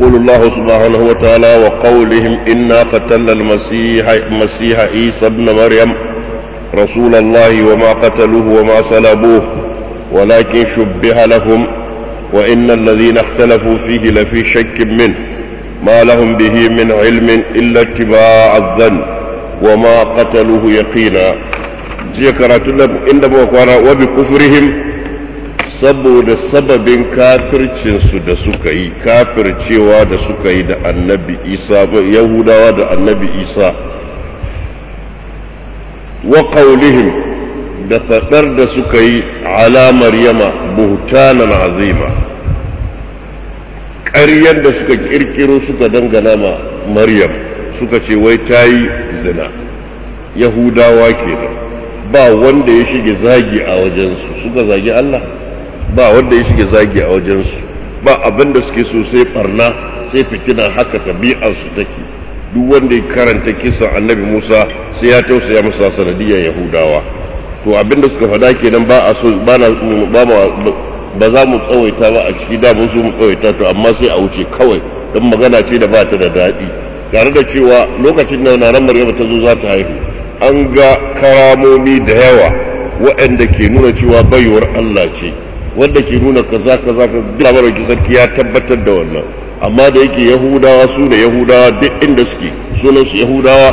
يقول الله سبحانه وتعالى وقولهم إنا قتلنا المسيح عيسى ابن مريم رسول الله وما قتلوه وما صلبوه ولكن شبه لهم وإن الذين اختلفوا فيه لفي شك منه ما لهم به من علم إلا اتباع الظن وما قتلوه يقينا. ذكرتنا عندما قال وبكفرهم saboda sababin kafircinsu da suka yi kafircewa da suka yi da annabi isa yahudawa da annabi isa wa qawlihim da fadar da suka yi ala maryama buhtanan azima ƙaryar da suka kirkiro suka dangana ma maryam suka ce wai ta yi zina yahudawa kenan ba wanda ya shige zagi a wajensu suka zagi Allah ba wanda ya shige zagi a wajensu ba abin da suke so sai barna sai fitina haka tabi'arsu take duk wanda ya karanta kisan annabi Musa sai ya tausaya masa sanadiyar yahudawa to abin da suka faɗa kenan ba a so ba za mu tsawaita ba a ciki da mun so mu tsawaita to amma sai a wuce kawai dan magana ce da ba ta da daɗi tare da cewa lokacin da nanar Maryam ta zo za ta haihu an ga karamomi da yawa waɗanda ke nuna cewa baiwar Allah ce wanda ke nuna kaza labarin sarki ya tabbatar da wannan amma da yake yahudawa su da yahudawa duk inda suke sunan su yahudawa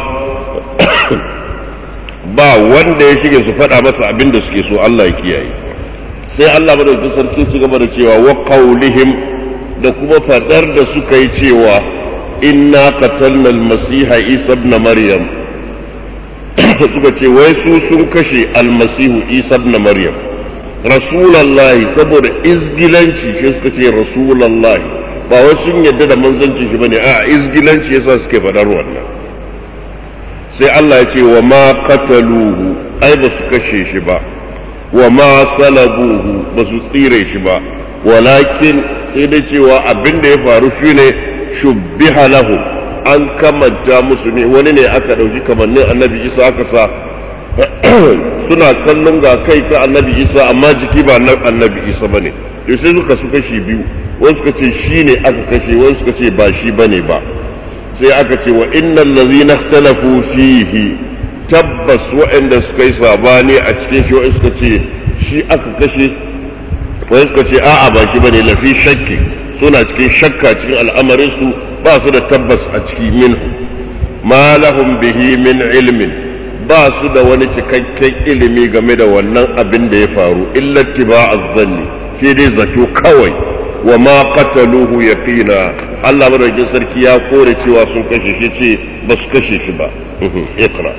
ba wanda ya shige su faɗa masa abin da suke so Allah ya kiyaye sai Allah madaukakin sarki ci gaba da cewa wa qawlihim da kuma fadar da suka yi cewa inna qatalna al-masiha isa ibn maryam suka ce wai su sun kashe almasihu isa ibn maryam rasulullahi saboda izgilanci shi suka ce rasulullahi ba wai sun yadda da manzancin shi bane a izgilanci yasa suke fadar wannan sai Allah ya ce wa ma qataluhu ai ba su kashe shi ba wa ma salabuhu ba su tsire shi ba walakin sai dai cewa abin da ya faru shine shubbiha lahu an kamanta musu ne wani ne aka dauki kamannin annabi isa aka sa suna kallon ga kai ta annabi isa amma jiki ba annabi isa bane to sai suka su kashi biyu wani suka ce shi ne aka kashe wani suka ce ba shi bane ba sai aka ce wa innal ladzina ikhtalafu fihi tabbas waɗanda suka yi sabani a cikin shi wani suka ce shi aka kashe wani suka ce a'a ba shi bane lafi shakki suna cikin shakka cikin al'amarin su ba su da tabbas a ciki min ma lahum bihi min ilmin ba su da wani cikakken ilimi game da wannan abin da ya faru illa tiba'az zanni sai dai zato kawai wa ma qataluhu yaqina Allah madaukakin sarki ya kore cewa sun kashe shi ce ba su kashe shi ba iqra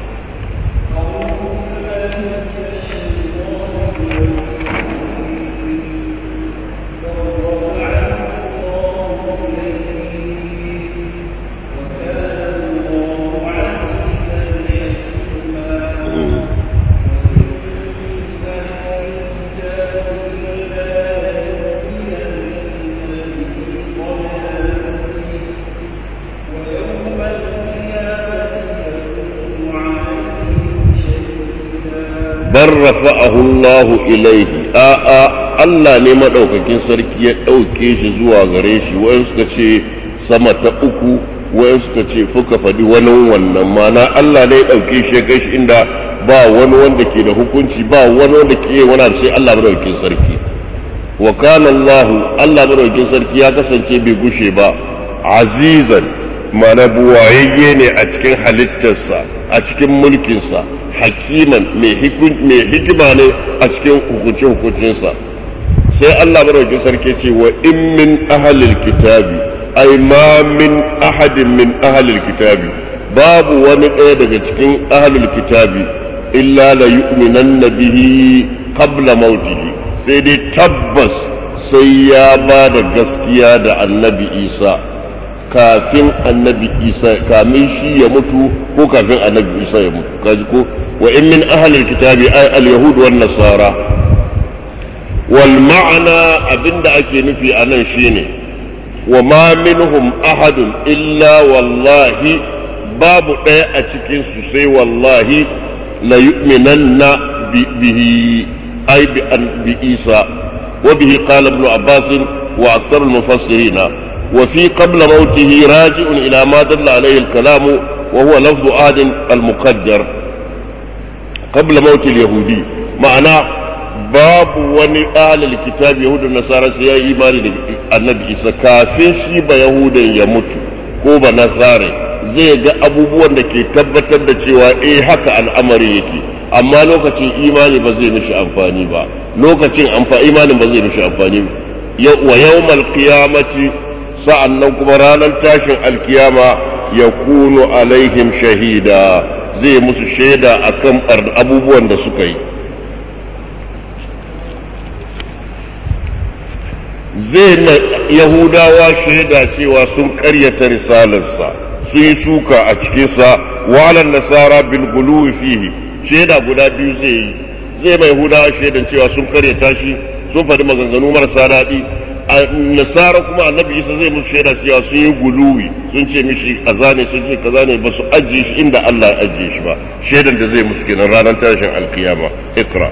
bal rafa'ahu Allah ilayhi Allah ne madaukakin sarki ya dauke shi zuwa gare shi wayan suka ce sama ta uku wayan suka ce fuka fadi wani wannan mana Allah ne ya dauke shi ya kai shi inda ba wani wanda ke da hukunci ba wani wanda ke wani sai Allah madaukakin sarki wa kana Allah madaukakin sarki ya kasance bai gushe ba azizan mana buwayayye ne a cikin halittarsa a cikin mulkinsa hakiman mai hikima ne a cikin hukuncinsa sai Allah madaukakin sarki ce wa in min ahlil kitabi ay ma min ahadin min ahlil kitabi babu wani ɗaya daga cikin ahlul kitabi illa la yu'minanna bihi qabla mautihi sai dai tabbas sai ya ba da gaskiya da annabi Isa kafin annabi Isa kamin shi ya mutu ko kafin annabi Isa ya mutu kaji ko wa in min ahli alkitabi ay alyahud wan nasara wal ma'ana abinda ake nufi anan shine wa ma minhum ahadun illa wallahi babu ɗaya a cikin su sai wallahi la yu'minanna bihi ay bi Isa wa bihi qala ibn Abbas wa akthar al-mufassirin وفي قبل موته راجع إلى ما دل عليه الكلام وهو لفظ عهد المقدر قبل موت اليهودي معناه باب وني أهل الكتاب يهود النصارى سيا إيمان النبي إيسا كافين شيب يهود يموت كوبا نصارى zai ga abubuwan da ke tabbatar da cewa haka al'amari yake amma lokacin imani ba zai mishi amfani ba lokacin imanin ba zai mishi amfani wa yawmal qiyamati sa'annan kuma ranar tashin alkiyama yakunu alaihim shahida zai musu shaida akan abubuwan da suka yi zai na yahudawa shaida cewa sun karyata risalarsa sun yi suka a cikinsa walan nasara bil guluwi fihi shaida guda biyu zai mai yahudawa shaidan cewa sun karyata shi sun faɗi maganganu marasa daɗi a nasara kuma annabi isa zai musu shaida cewa sun yi guluwi sun ce mishi kaza ne sun ce kaza ne ba su ajiye shi inda Allah ya ajiye shi ba shaidan da zai musu kenan ranar tashin alkiyama ikra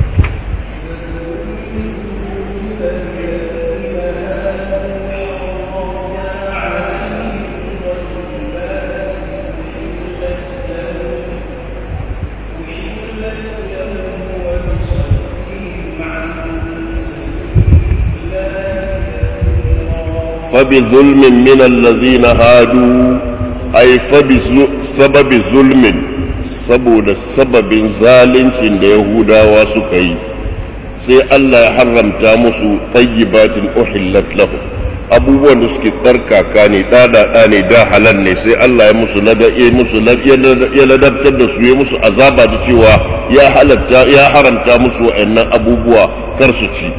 فبظلم من الذين هادوا أي فبسبب ظلم saboda sababin zalincin da Yahudawa suka yi sai Allah ya haramta musu tayyibatin uhillat lahu abubuwan da suke tsarkaka ne da ne da halal ne sai Allah ya musu ya ladabtar da su ya musu azaba da cewa ya haramta musu wa'annan abubuwa kar su ci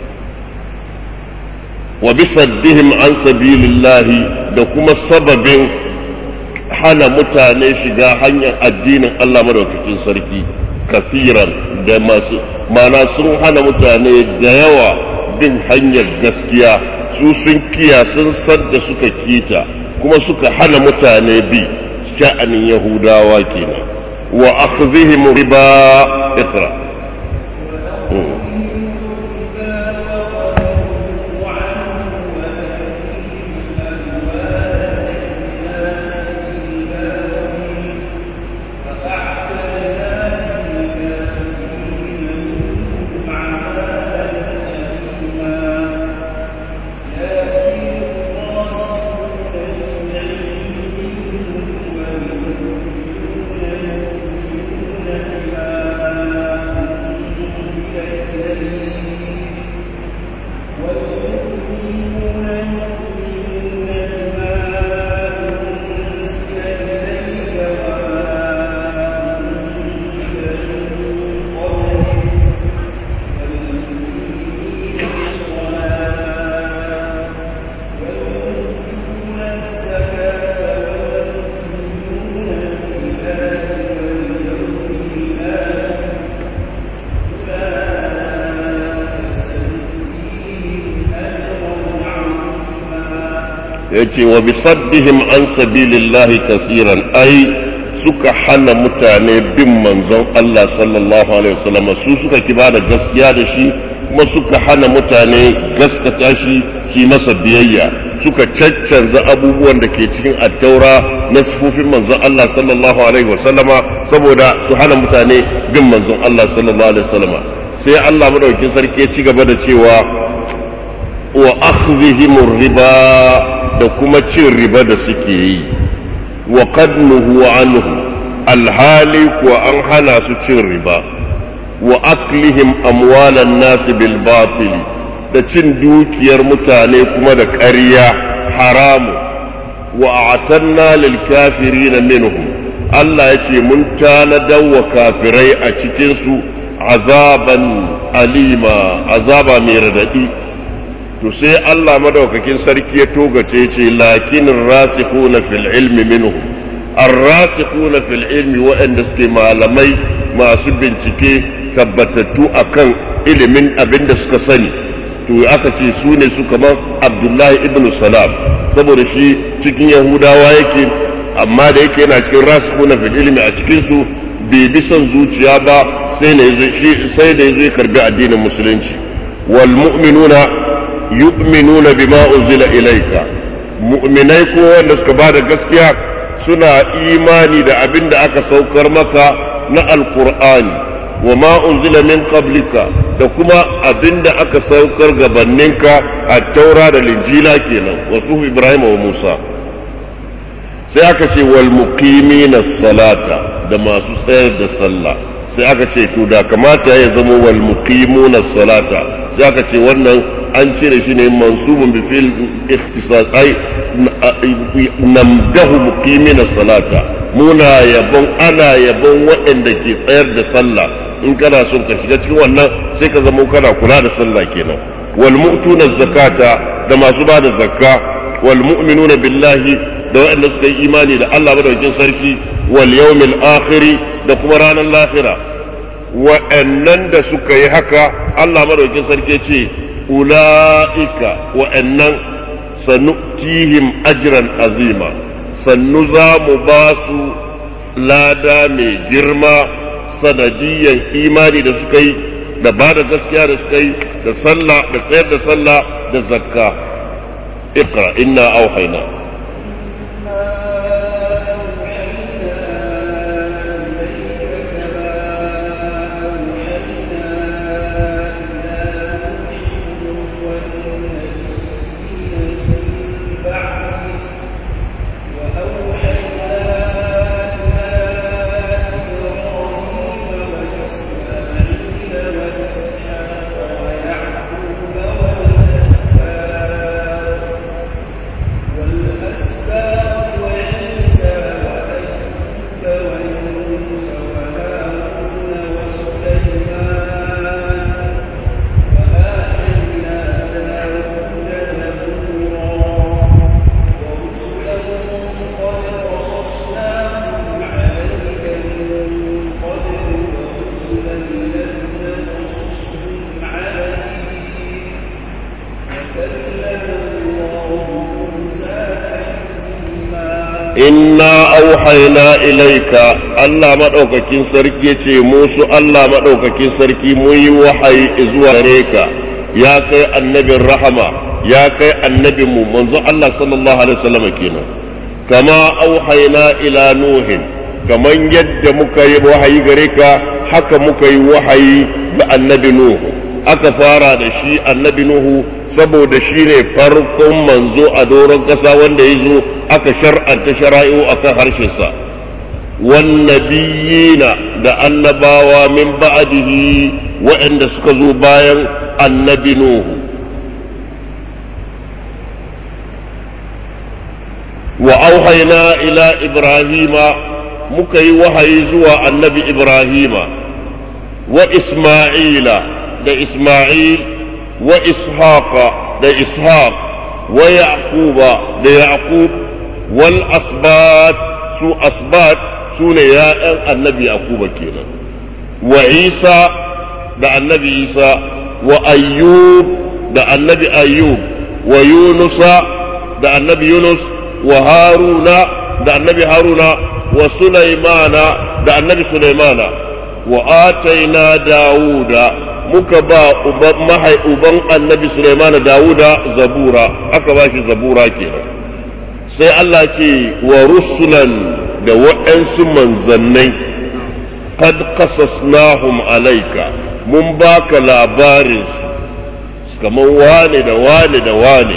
wa bisaddihim an sabilillahi da kuma sababin hana mutane shiga hanyar addinin Allah madaukakin sarki kasiran da mana sun hana mutane da yawa bin hanyar gaskiya su sun san da suka kita kuma suka hana mutane bi sha'anin yahudawa kenan wa akhdhihim riba ikra yace wa bisaddihim an sabilillahi kaseeran ai suka hana mutane bin manzon Allah sallallahu alaihi wasallam su suka kibada gaskiya da shi kuma suka hana mutane gaskata shi su masa biyayya suka caccanza abubuwan da ke cikin attaura na sifofin manzon Allah sallallahu alaihi wasallama saboda su hana mutane bin manzon Allah sallallahu alaihi wasallama sai Allah madaukakin sarki ya ci gaba da cewa wa akhdhihimur riba da kuma cin riba da suke yi wa qad nuhu anhu alhali kuwa an hana su cin riba wa aklihim amwalan nas bil batil da cin dukiyar mutane kuma da ƙarya haramu wa a'tanna lil kafirin minhum Allah yace mun tanadar wa kafirai a cikin su azaban alima azaba mai radadi to sai Allah madaukakin sarki ya togace ce lakinin rasikhuna fil ilmi minhum ar-rasikhuna fil ilmi wa'anda suke malamai masu bincike tabbatattu akan ilimin abinda suka sani to aka ce su ne su kamar Abdullahi ibn Salam saboda shi cikin Yahudawa yake amma da yake yana cikin rasikhuna fil ilmi a cikin su bai bi son zuciya ba sai da zai karbi addinin musulunci wal mu'minuna yu'minuna bima unzila ilayka mu'minai ko wanda suka bada gaskiya suna imani da abin da aka saukar maka na alqur'ani wa ma unzila min qablika da kuma abin da aka saukar gabaninka at-taura da linjila kenan wa suhuf ibrahim wa musa sai aka ce wal muqimina salata da masu tsayar da sallah sai aka ce to da kamata ya zama wal muqimuna salata sai aka ce wannan an cire shi ne mansubun bi fil ikhtisas ai namdahu muqimina salata muna yabon ana yabon waɗanda ke tsayar da sallah in kana son ka shiga cikin wannan sai ka zama kana kula da sallah kenan wal mu'tuna zakata da masu ba da zakka wal mu'minuna billahi da waɗanda suka yi imani da Allah madaukakin sarki wal yawmil akhir da kuma ranar lahira waɗannan da suka yi haka Allah madaukakin sarki ce ula'ika waɗannan sanutihim ajran azima sannu za mu ba su lada mai girma sanadiyan imani da suka yi da ba da gaskiya da suka yi da sallah da tsayar da sallah da zakka iqra inna auhayna inna auhayna ilaika Allah madaukakin sarki yace musu Allah madaukakin sarki mu yi wahayi zuwa gare ka ya kai annabin rahama ya kai annabin mu manzo Allah sallallahu alaihi wasallam kenan kama auhayna ila nuhin kaman yadda muka yi wahayi gare ka haka muka yi wahayi ga annabi nuhu aka fara da shi annabi nuhu saboda shi ne farkon manzo a doron kasa wanda ya zo aka shar'anta shara'i'u akan harshensa wannabiyina da annabawa min ba'dihi waɗanda suka zo bayan annabi nuhu wa auhayna ila ibrahima muka yi wahayi zuwa annabi ibrahima wa isma'ila da isma'il wa ishaqa da ishaq wa yaquba da yaqub wal asbat su ne ya'yan annabi yaquba kenan wa isa da annabi isa wa ayyub da annabi ayyub wa yunusa da annabi yunus wa haruna da annabi haruna wa sulaimana da annabi sulaimana wa ataina dawuda muka ba uban annabi sulaimana dawuda zabura aka ba shi zabura kenan sai Allah ce wa rusulan da waɗansu manzannai qad qasasnahum alayka mun baka labarin su kamar wane da wane da wane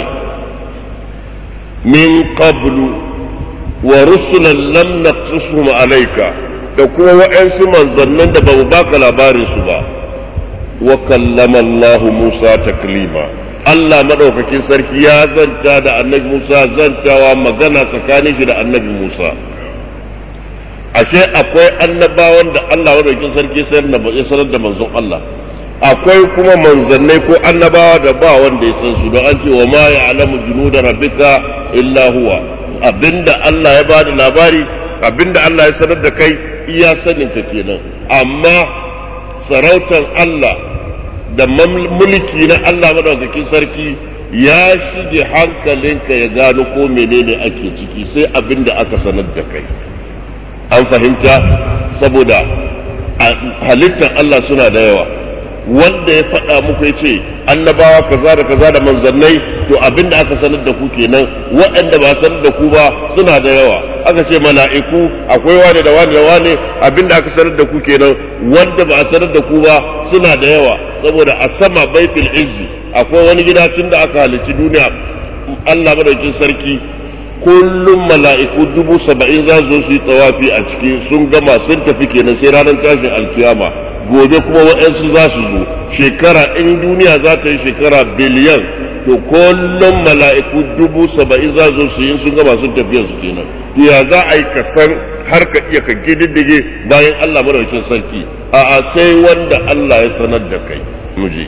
min qablu wa rusulan lam naqsushum alayka da kuma waɗansu manzannan da ba mu baka labarin su ba wa kallama Allah Musa taklima Allah madaukakin sarki ya zanta da annabi Musa zantawa magana tsakanin shi da annabi Musa ashe akwai annabawan da Allah madaukakin sarki ya sanar da manzon Allah akwai kuma manzannai ko annabawa da ba wanda ya san su don an ce wa ma ya'lamu junuda rabbika illa huwa abinda Allah ya bada labari abinda Allah ya sanar da kai iya sanin ka kenan amma sarautar Allah da mulki na Allah madaukakin sarki ya shige hankalinka ya gano ko menene ake ciki sai abinda aka sanar da kai an fahimta saboda halittar Allah suna da yawa wanda ya faɗa muku ya ce annabawa kaza da kaza da manzannai to abinda aka sanar da ku kenan waɗanda ba sanar da ku ba suna da yawa aka ce mala'iku akwai wani da wani da wani abinda aka sanar da ku kenan wanda ba a sanar da ku ba suna da yawa saboda a sama baitul izzi akwai wani gida tun da aka halicci duniya Allah madaukakin sarki kullum mala'iku 70,000 za su yi tsawafi a ciki sun gama sun tafi kenan sai ranar tashin alkiyama gobe kuma waɗansu za su zo shekara in duniya za ta yi shekara biliyan to kullum mala'iku 70,000 za su yi sun gama sun tafi su kenan ya za a yi kasan har ka iya ka gididdige bayan Allah madaukakin sarki a'a sai wanda Allah ya sanar da kai muje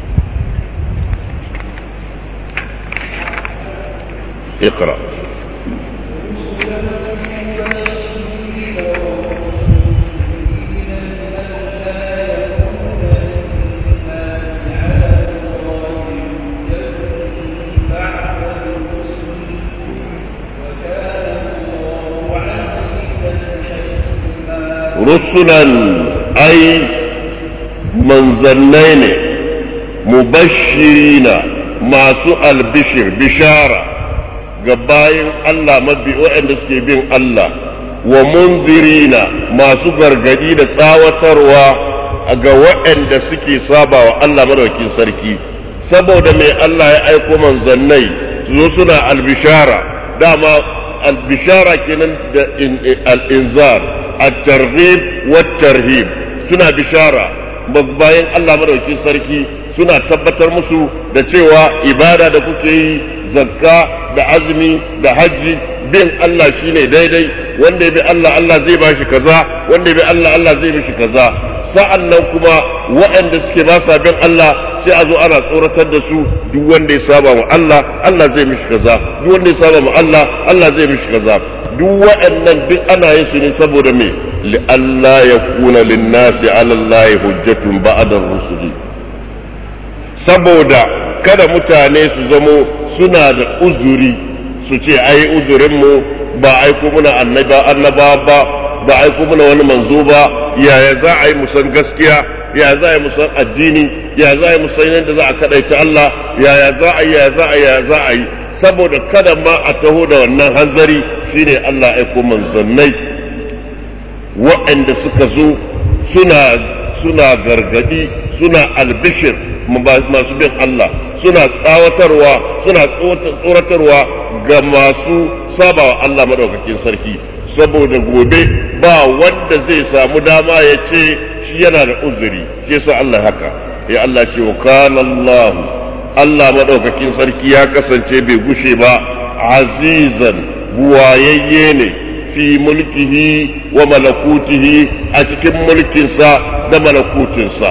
اقرأ رسلا أي منزلين مبشرين مع سؤال بشر بشارة gabayin Allah mabi waɗanda suke bin Allah wa munzirina masu gargadi da tsawatarwa ga waɗanda suke saba wa Allah madaukakin sarki saboda mai Allah ya aiko manzannai su zo suna albishara dama albishara kenan da al-inzar at-targhib wat-tarhib suna bishara bayan Allah madaukakin sarki suna tabbatar musu da cewa ibada da kuke yi zakka da azumi da hajji bin Allah shine daidai wanda ya bi Allah Allah zai bashi kaza wanda ya bi Allah Allah zai mishi kaza sa'annan kuma waɗanda suke ba sa bin Allah sai a zo ana tsoratar da su duk wanda ya saba wa Allah Allah zai mishi kaza duk wanda ya saba wa Allah Allah zai mishi kaza duk waɗannan duk ana yin su ne saboda me li Allah yakuna lin-nasi 'ala Allah hujjatun ba'da ar-rusuli saboda kada mutane su zamo suna da uzuri su ce ai uzurinmu ba aiko muna annaba ba ba aiko muna wani manzo ba yaya za a yi musan gaskiya yaya za a yi musan addini yaya za a yi musan yadda za a kadaita Allah yaya za a yi yaya za a yi saboda kada ma a taho da wannan hanzari shine Allah aiko manzannai waɗanda suka zo suna gargadi suna albishir masu bin Allah suna tsawatarwa suna tsoratarwa ga masu sabawa Allah madaukakin sarki saboda gobe ba wanda zai samu dama ya ce shi yana da uzuri shi yasa Allah haka ya Allah ce wa kana Allah madaukakin sarki ya kasance bai gushe ba azizan buwayayye ne fi mulkihi wa malakutihi a cikin mulkinsa da malakutinsa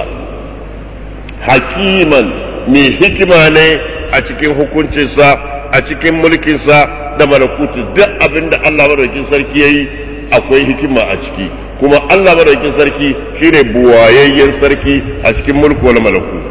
hakiman mai hikima ne a cikin hukuncinsa a cikin mulkinsa da malakutin duk abinda Allah madaukakin sarki yayi akwai hikima a ciki kuma Allah madaukakin sarki shine buwayayyen sarki a cikin mulki wal malakut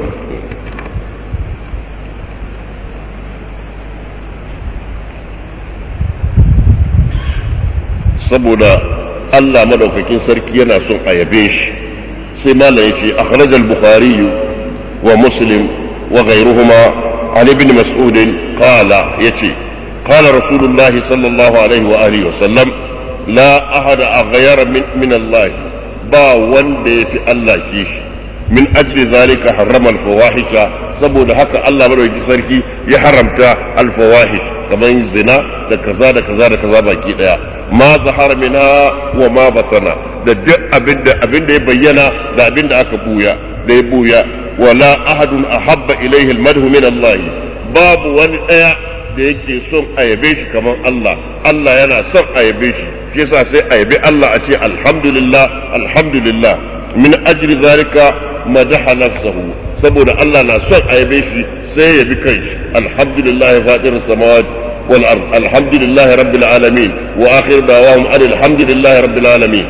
saboda Allah madaukakin sarki yana son a yabe shi sai malam yace akhraj al-bukhari wa muslim wa ghayruhuma an ibn mas'ud qala yace qala rasulullahi sallallahu alaihi wa alihi wa sallam la ahada aghyara min Allah ba wanda yafi Allah kishi min ajli zalika harrama al-fawahisha saboda haka Allah madaukakin sarki ya haramta al-fawahish kamar zina da kaza da kaza da kaza baki daya ma zahara minha wa ma batana da duk abinda ya bayyana da abinda aka buya da ya buya wala ahadun ahabba ilayhi al-madhu min Allah babu wani daya da yake son ayabe shi kamar Allah Allah yana son ayabe shi shi yasa sai ayabe Allah a ce alhamdulillah alhamdulillah min ajli zalika madaha nafsuhu saboda Allah na son ayabe shi sai ya bi kai alhamdulillah fatir samawati wal ard alhamdulillah rabbil alamin wa akhir da'wahum alhamdulillah rabbil alamin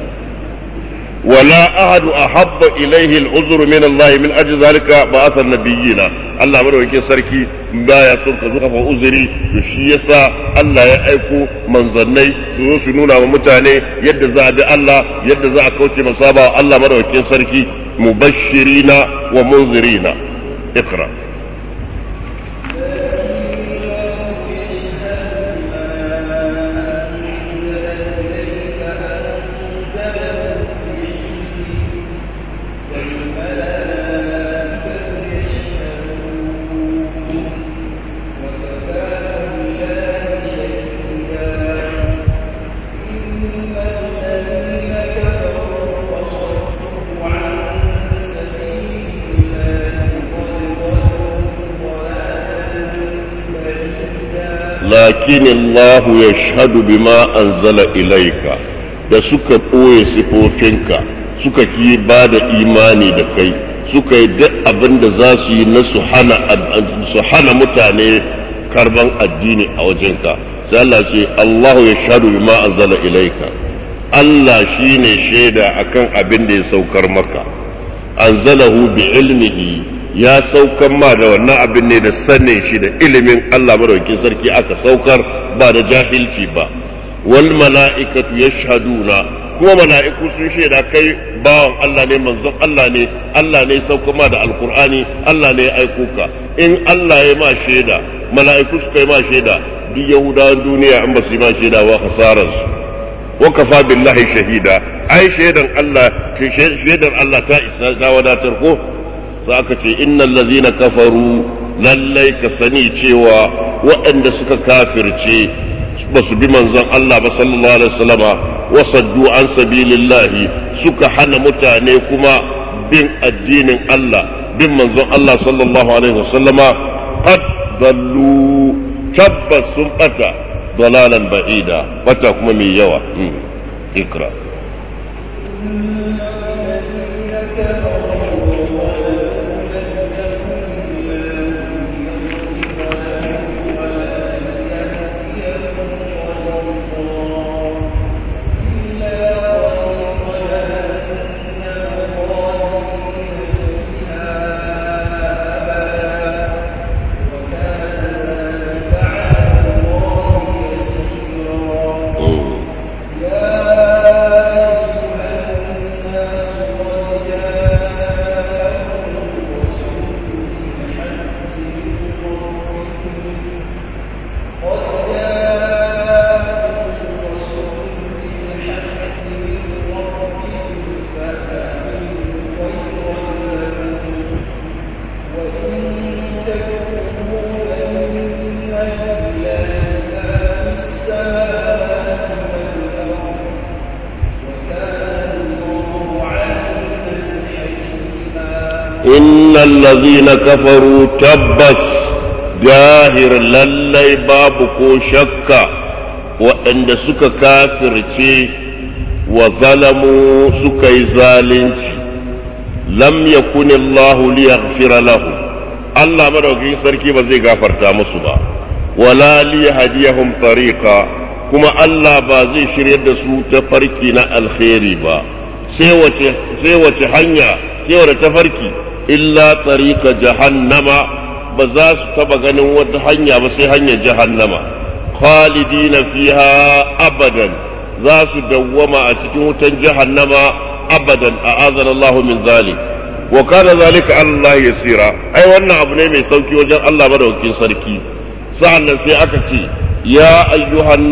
ولا أحد أحب إليه العذر من الله من أجل ذلك بعث النبيين الله مدوكين سركي بايا سلطة زخف عذري يشيسا الله يأيكو منظرني سنونا ومتاني يد زعب الله يد زعب كوتي مصابة الله مدوكين سركي مبشرين ومنذرين اقرأ. lakin Allah yashhadu bima anzala ilayka, da suka ɓoye sifofinka suka ki ba da imani da kai, suka yi duk abin da za su yi na su hana mutane karban addini a wajenka. sai Allah ce Allah yashhadu bima anzala ilayka, Allah shine shaida akan abin da ya saukar maka. Anzalahu bi ilmihi, ya saukar ma da wannan abin ne da sanin shi da ilimin Allah madaukakin sarki aka saukar, ba da jahilci ba. Wal mala'ikatu yashhaduna, kuma mala'iku sun shaida kai bawan Allah ne, manzon Allah ne, Allah ne saukar ma da alqur'ani, Allah ne ya aiko ka. In Allah ya ma shaida, mala'iku suka yi ma shaida, duk yahudawan duniya an ba su yi ma shaida wa khasararsu. wa kafa billahi shahida, ai shaidan Allah ta isa ta wadatar ko. za ka ce innal ladzina kafaru, lallai ka sani cewa waɗanda suka kafirce ba su bi manzon Allah ba sallallahu alaihi wasallama, wa saddu an sabilillahi, suka hana mutane kuma bin addinin Allah, bin manzon Allah sallallahu alaihi wasallama, qad dallu, tabbas sun bata dalalan ba'ida, bata kuma mai yawa. ikra. إن الذين كفروا تبس جاهر للي بابكو شكا وإن سك كافر وظلموا سكي زالنش لم يكن الله ليغفر له الله مدوكي سركي بزي غفر تامسوا ولا ليهديهم طريقا كما الله بازي شريد سو تفركينا الخير با سيوة حنيا سيوة تفركي illa tariqa jahannama, ba za su taba ganin wata hanya ba sai hanyar jahannama, khalidina fiha abadan, za su dawwama a cikin wutan jahannama abadan, a'azana Allah min zalik. wa kana zalika Allah yasira, ai wannan abu ne mai sauki wajen Allah madaukakin sarki. sa'annan sai aka ce ya ayyuhan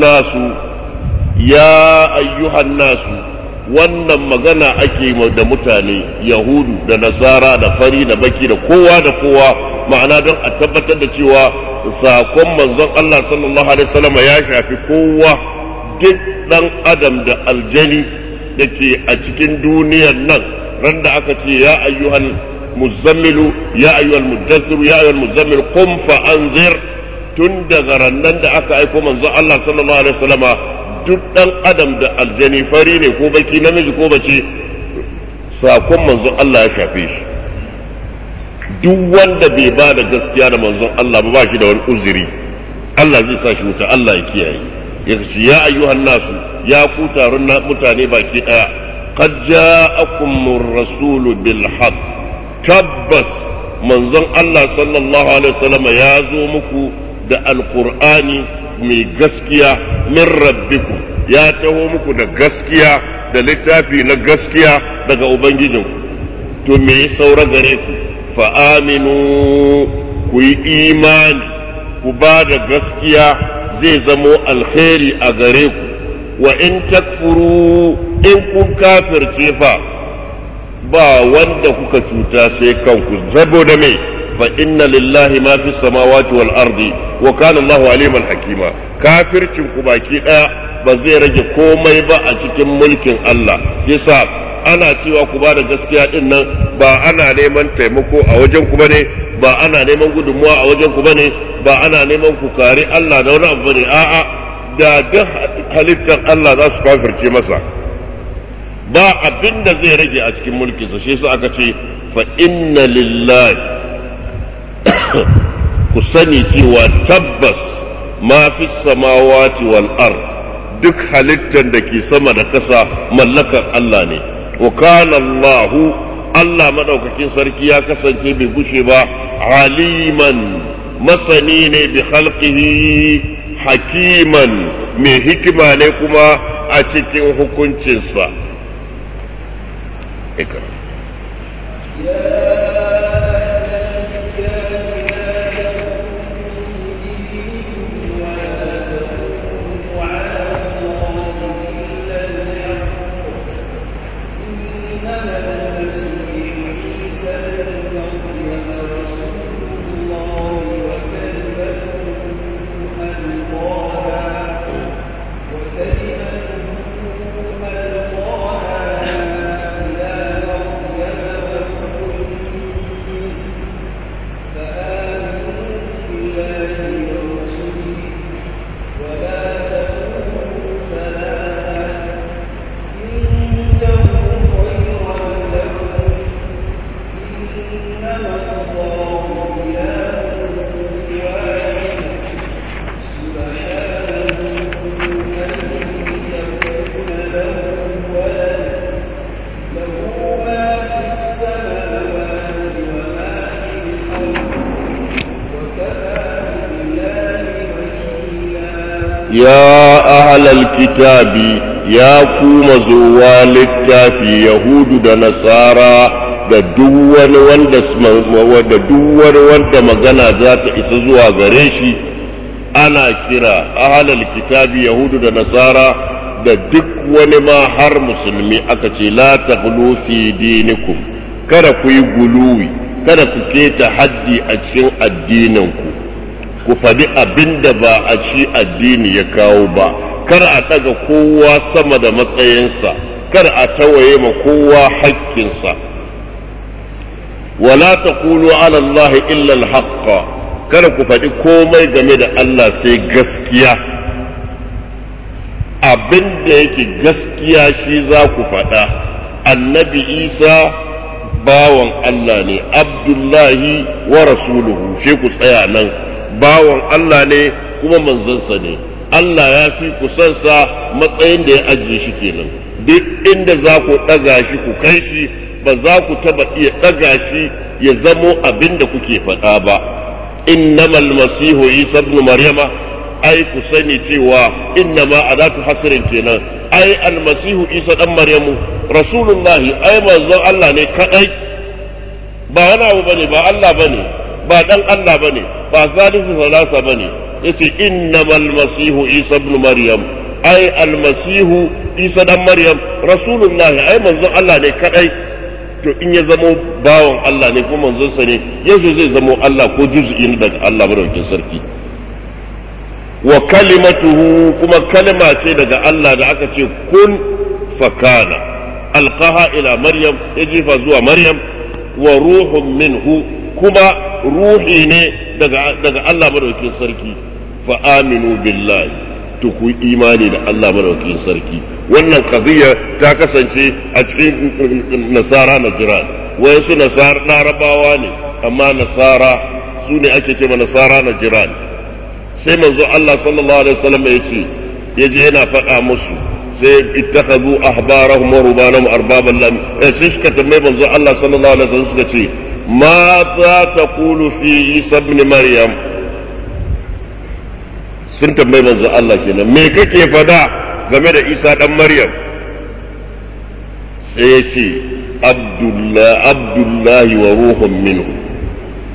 nasu, wannan magana ake da mutane yahudu da nasara da fari da baki da kowa, ma'ana don a tabbatar da cewa sakon manzon Allah sallallahu alaihi wasallam ya shafi kowa, duk dan adam da aljani da ke a cikin duniyar nan. ran da aka ce ya ayyuhal muzammilu, ya ayyuhal muddathir, ya ayyuhal muzammil qum fa anzir, tun daga rannan da aka aiko manzon Allah sallallahu alaihi wasallama, duk ɗan adam da aljani, fari ne ko baki, namiji ko bace, sakon manzon Allah ya shafe shi. duk wanda bai ba da gaskiya da manzon Allah ba shi da wani uzuri, Allah zai sa shi wuta, Allah ya kiyaye. ya ce ya ayyuhan nasu, ya ku taron mutane baki daya, qad ja'akumur rasulu bil haqq, tabbas manzon Allah sallallahu alaihi wasallam ya zo muku da alqur'ani mai gaskiya min rabbikum, ya taho muku da gaskiya, da littafi na gaskiya daga ubangijinku. to me ya saura gare ku? fa aminu ku yi imani ku ba da gaskiya zai zamo alkhairi a gare ku wa in takfuru in kun kafirce fa ba wanda kuka cuta sai kanku saboda me fa inna lillahi ma fi samawati wal ardi wa kana Allahu aliman hakima kafircin ku baki daya ba zai rage komai ba a cikin mulkin Allah yasa ana cewa ku ba da gaskiya din nan ba ana neman taimako a wajen ku bane ba ana neman gudunmuwa a wajen ku bane ba ana neman ku kare Allah da wani abu bane a'a da duk halittar Allah za su kafirce masa ba abin da zai rage a cikin mulkinsa shi yasa aka ce fa inna lillahi ku sani cewa tabbas ma fi samawati wal ard duk halittar da ke sama da kasa mallakar Allah ne wa kana Allah madaukakin sarki ya kasance bai gushe ba aliman masani ne bi khalqihi hakiman mai hikima ne kuma a cikin hukuncinsa يا أهل الكتاب يا قوم زوال التافي يهود دا نصارى da duk wanda magana za ta isa zuwa gare shi ana kira ahlal kitabi yahudu da nasara da duk wani ma har musulmi aka ce la taghlu fi dinikum kada ku yi guluwi kada ku keta haddi a cikin addininku ku faɗi abin da ba a ci addini ya kawo ba kar a ɗaga kowa sama da matsayinsa kar a tawaye ma kowa haƙƙinsa wala taqulu ala Allah illa al-haqq kada ku faɗi komai game da Allah sai gaskiya abin da yake gaskiya shi za ku faɗa annabi Isa bawan Allah ne Abdullahi wa rasuluhu shi ku tsaya nan bawan Allah ne kuma manzansa ne Allah ya fi kusansa matsayin da ya ajiye shi kenan duk inda za ku ɗaga shi ku kai shi ba za ku taba iya ɗaga shi ya zamo abin da kuke faɗa ba innamal masihu isa ibn maryama ai ku sani cewa innama adatu hasrin kenan ai almasihu isa dan maryamu rasulullahi ai manzon Allah ne kadai ba wani abu bane ba Allah bane ba dan Allah bane ba salisu salasa bane yace innamal masihu isa ibn maryam ai almasihu isa dan maryam rasulullahi ai manzon Allah ne kadai to in ya zamo bawan Allah ne kuma manzon sa ne yanzu zai zamo Allah ko juz'i daga Allah madaukakin sarki wa kalimatuhu kuma kalma ce daga Allah da aka ce kun fakana alqaha ila maryam ya jefa zuwa maryam wa ruhun minhu kuma ruhi ne daga Allah madaukakin sarki fa aminu billahi to ku imani da Allah madaukakin sarki wannan qadiya ta kasance a cikin nasara najran wayansu nasara larabawa ne amma nasara su ne ake cewa nasara najran sai manzo Allah sallallahu alaihi wasallam yaje yana faɗa musu sai ittakhadhu ahbarahum wa rubanahum arbaban lam sai suka tambaye manzo Allah sallallahu alaihi wasallam suka ce ma za taqulu fi Isa ibn Maryam sun tambaye manzo Allah kenan me kake fada game da Isa dan Maryam sai ya ce abdullahi wa ruhun minhu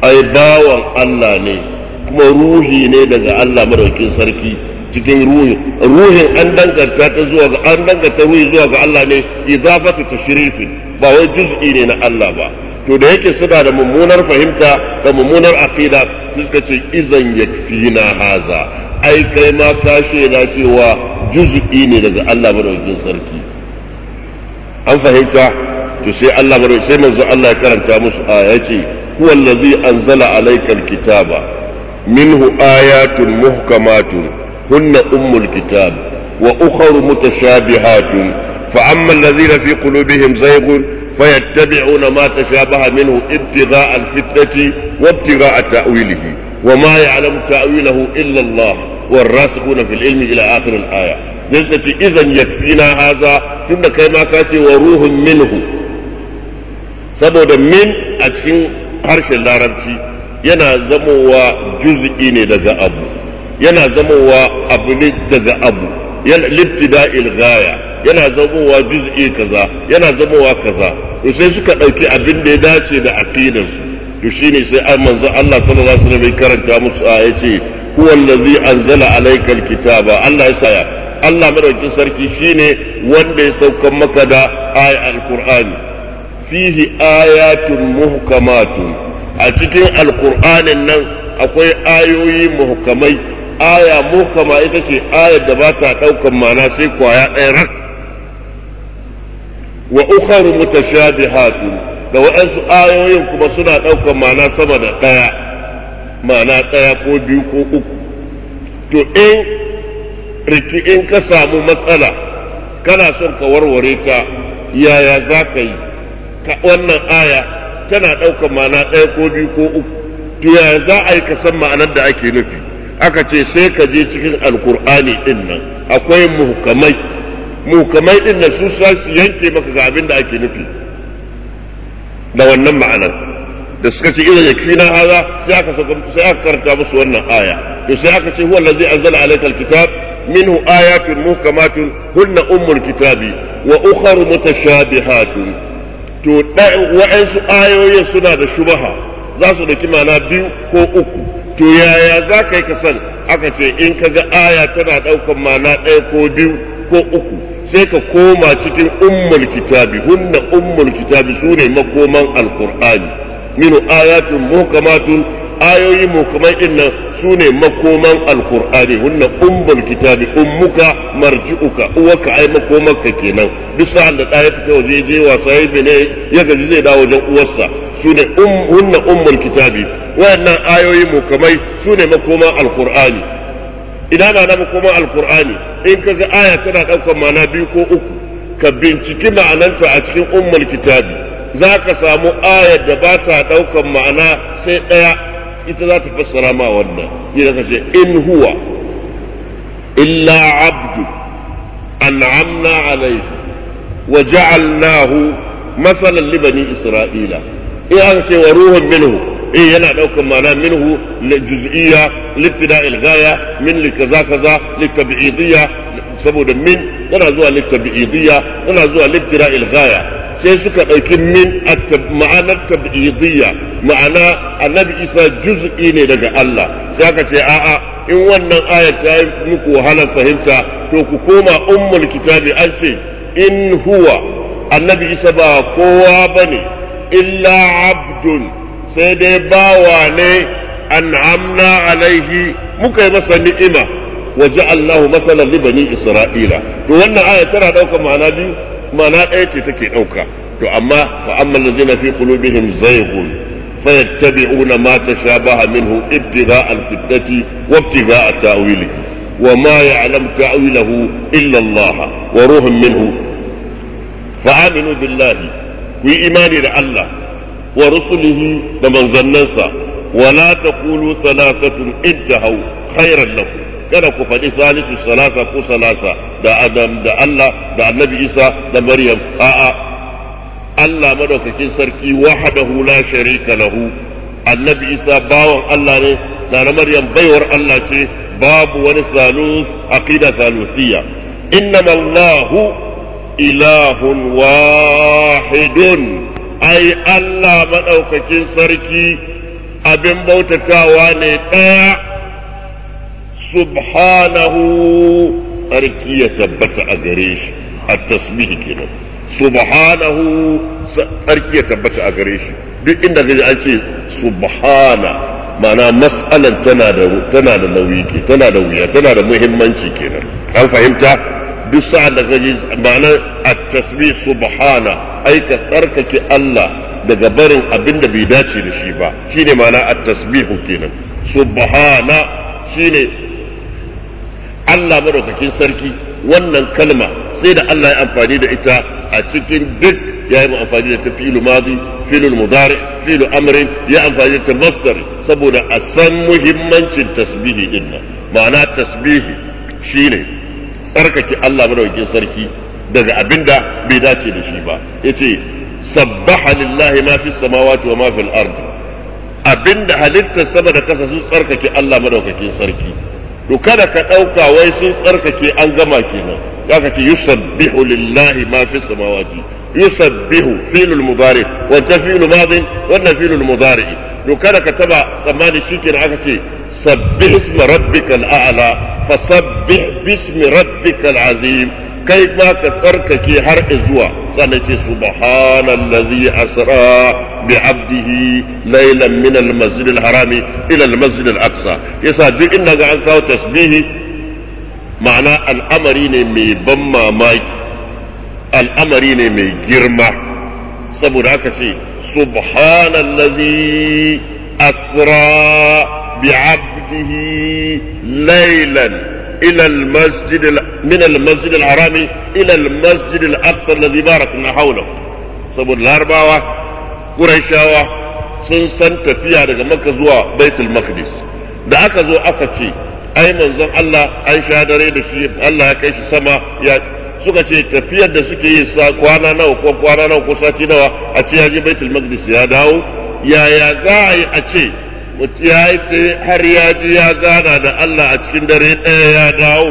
ai bawan Allah ne kuma ruhi ne daga Allah madaukakin sarki cikin ruhin an danganta ta zuwa ga ruhi zuwa ga Allah ne idafatu tashrifin ba wai juz'i ne na Allah ba. To da yake suna da mummunar fahimta da mummunar aqida suka ce izan yakfina haza, ai kai ma ka shaida cewa juz'i ne daga Allah madaukakin sarki. An fahimta? To sai Allah sai manzo Allah ya karanta musu aya yace huwa allazi anzala alaykal kitaba minhu ayatun muhkamatun hunna ummul kitab wa ukhra mutashabihatun fa amma allazina fi qulubihim zayghun فيتبعون ما تشابه منه ابتغاء الفتنة وابتغاء تأويله وما يعلم تأويله إلا الله والراسخون في العلم إلى آخر الآية. نزلت إذن يكفينا هذا كنا كما كاتي وروح منه saboda min a cikin harshen larabci yana zamowa juz'i ne daga abu, yana zamowa abu ne daga abu, yana libtida'il ghaya, yana zamowa juz'i kaza, yana zamowa kaza. To sai suka ɗauki abin da ya dace da aqidarsu. To shine sai manzo Allah sallallahu alaihi wasallam karanta musu yace huwa allazi anzala alaykal kitaba. Allah ya saya Allah madaukakin sarki shine wanda ya saukar maka da ayatul alqur'ani fihi ayatun muhkamatun. A cikin alqur'anin nan akwai ayoyi muhkamai. Aya muhkama ita ce ayar da ba ta ɗaukan ma'ana sai kwaya ɗaya rak. Wa ukharu mutashabihatun, da waɗansu ayoyin kuma suna ɗaukar ma'ana sama da ɗaya, ma'ana ɗaya ko biyu ko uku. To in ka samu matsala kana son ka warware ta, yaya za ka yi? Wannan aya tana ɗaukar ma'ana ɗaya ko biyu ko uku, to yaya za a yi ka san ma'anar da ake nufi? Aka ce sai ka je cikin alkur'ani ɗin nan akwai muhkamai din da su yanke maka ga abin da ake nufi da wannan ma'anar da suka ce idan yakfina haza sai aka karanta musu wannan aya. To sai aka ce huwa allazi anzala alaykal kitab minhu ayatun muhkamatun hunna ummul kitabi wa ukhra mutashabihatun. To wa'ansu ayoyin suna da shubaha, za su daki ma'ana biyu ko uku. To yaya za ka yi ka san? Aka ce in ka ga aya tana ɗaukan ma'ana ɗaya ko biyu ko uku sai ka koma cikin ummul kitabi, hunna ummul kitabi sune makoman alqur'ani. Minu ayatun muhkamatun, ayoyi muhkamai din nan sune makoman alqur'ani. Hunna ummul kitabi, ummuka marji'uka, uwaka ai makomanka kenan. Duk sa'an da ɗaya fita waje je wasa yayi ne ya gaji zai dawo wajen uwarsa, sune hunna ummul kitabi. Wayannan ayoyi muhkamai sune makoman alqur'ani. Ina ma na makoman alqur'ani, in ka ga aya tana ɗaukar ma'ana biyu ko uku, ka binciki ma'ananta a cikin ummul kitabi, za ka samu ayar da ba ta ɗaukar ma'ana sai ɗaya, ita za ta fassara ma wannan. Ina ka ce in huwa illa abdu an'amna alayhi wa ja'alnahu masalan li bani isra'ila. In aka ce wa ruhun minhu, yana ɗaukar ma'ana minhu juz'iyya littida'il ghaya min likaza kaza litab'idiyya, saboda min tana zuwa litab'idiyya tana zuwa littida'il ghaya. Sai suka ɗauki min ma'anar tab'idiyya, ma'ana annabi Isa juz'i ne daga Allah. Sai aka ce a'a, in wannan ayar ta yi muku wahalar fahimta to ku koma ummul kitabi. An ce in huwa, annabi Isa ba kowa bane illa abdun, sai dai bawa ne an'amna alaihi, muka yi masa ni'ima wa ja'alnahu masalan li bani isra'ila. To wannan aya tana daukar ma'ana biyu, ma'ana ɗaya ce take dauka. To amma fa amma allazina fi qulubihim zayghun fayattabi'una ma tashabaha minhu ibtigha'a al-fitnati wa ibtigha'a ta'wilihi wa ma ya'lam ta'wilahu illa Allah wa ruhun minhu fa aminu billahi, ku yi imani da Allah wa rusulihi da manzannansa, wala taqulu salasatun intahu khairan lakum, kada ku faɗi salisu salasa ko salasa da Adam da Allah da Annabi Isa da Maryam. A'a, Allah madaukakin sarki wahdahu la sharika lahu. Annabi Isa bawan Allah ne, da Maryam baiwar Allah ce, babu wani salus, aqida salusiyya. Innama Allahu ilahun wahidun, ai Allah madaukakin sarki abin bautatawa ne ɗaya subhanahu tsarki ya tabbata a gare shi at-tasbih kenan subhanahu tsarki ya tabbata a gare shi duk inda kaji an ce subhana ma'ana mas'alan tana da nauyi ke tana da wuya tana da muhimmanci kenan an fahimta duk sa'an da kaji ma'ana at-tasbih subhana ai ka tsarkake Allah daga barin abin da bai dace da shi ba shine ma'ana at-tasbih kenan subhana shine Allah madaukakin sarki wannan kalma sai da Allah ya amfani da ita a cikin duk ya yi amfani da ta fi'lu madi fi'lu mudari fi'lu amrin ya amfani da ta masdar saboda a san muhimmancin tasbihi din nan ma'ana tasbihi shine tsarkake Allah madaukakin sarki daga abinda bai dace da shi ba yace sabbaha lillahi ma fi samawati wa ma fil ardi abinda halitta sama da kasa sun tsarkake Allah madaukakin sarki to kada ka ɗauka wai sun tsarkake an gama kenan zaka ce yusabbihu lillahi ma fi samawati yusabbihu fi'lul mudari wa fi'lul madin wa fi'lul mudari to kada ka taba tsammani shikenan aka ce sabbih isma rabbikal a'la fasabbih bismi rabbikal azim kai ma ka tsarkake har zuwa sannan ce subhanallazi asra بعبده ليلا من المسجد الحرام الى المسجد الاقصى yasa duk inda ga an kawo tasbihi ma'ana al'amari ne mai ban mamaki al'amari ne mai girma saboda haka ce subhanallazi asra bi'abdihi laylan ila al-masjid min al-masjid al-haram ila al-masjid al-aqsa alladhi barakna hawlahu saboda larabawa Qurayshawa sun san tafiya daga Makka zuwa Baitul Maqdis da aka zo aka ce ai manzon Allah an sha dare da shi Allah ya kai shi sama ya suka ce tafiyar da suke yi kwana nawa ko sati nawa a ce ya je Baitul Maqdis ya dawo yaya za a yi a ce ya yi har ya ji ya gana da Allah a cikin dare ɗaya ya dawo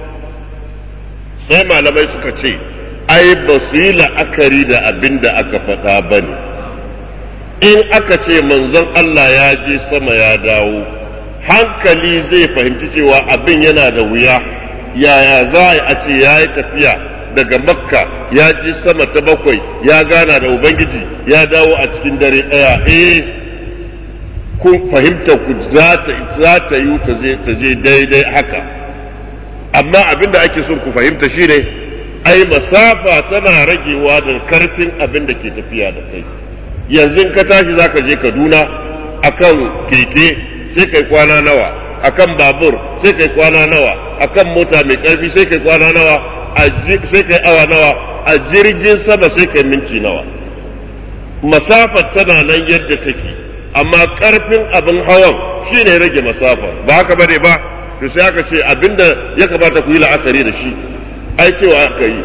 sai malamai suka ce ai ba su yi la'akari da abin da aka faɗa ba ne in aka ce manzon Allah ya je sama ya dawo hankali zai fahimci cewa abin yana da wuya yaya za a ce ya yi tafiya daga makka ya je sama ta bakwai ya gana da ubangiji ya dawo a cikin dare ɗaya kun fahimta ku za ta yi ta je daidai haka amma abin da ake son ku fahimta shine ai masafa tana ragewa da karfin abin da ke tafiya da kai yanzu ka tashi zaka je Kaduna akan keke sai kai kwana nawa akan babur sai kai kwana nawa akan mota mai karfi sai kai kwana nawa sai kai awa nawa a jirgin sama sai kai minti nawa masafar tana nan yadda take amma karfin abin hawan shine rage masafa ba haka bane ba to sai aka ce abinda ya kamata ku yi la'akari da shi ai cewa aka yi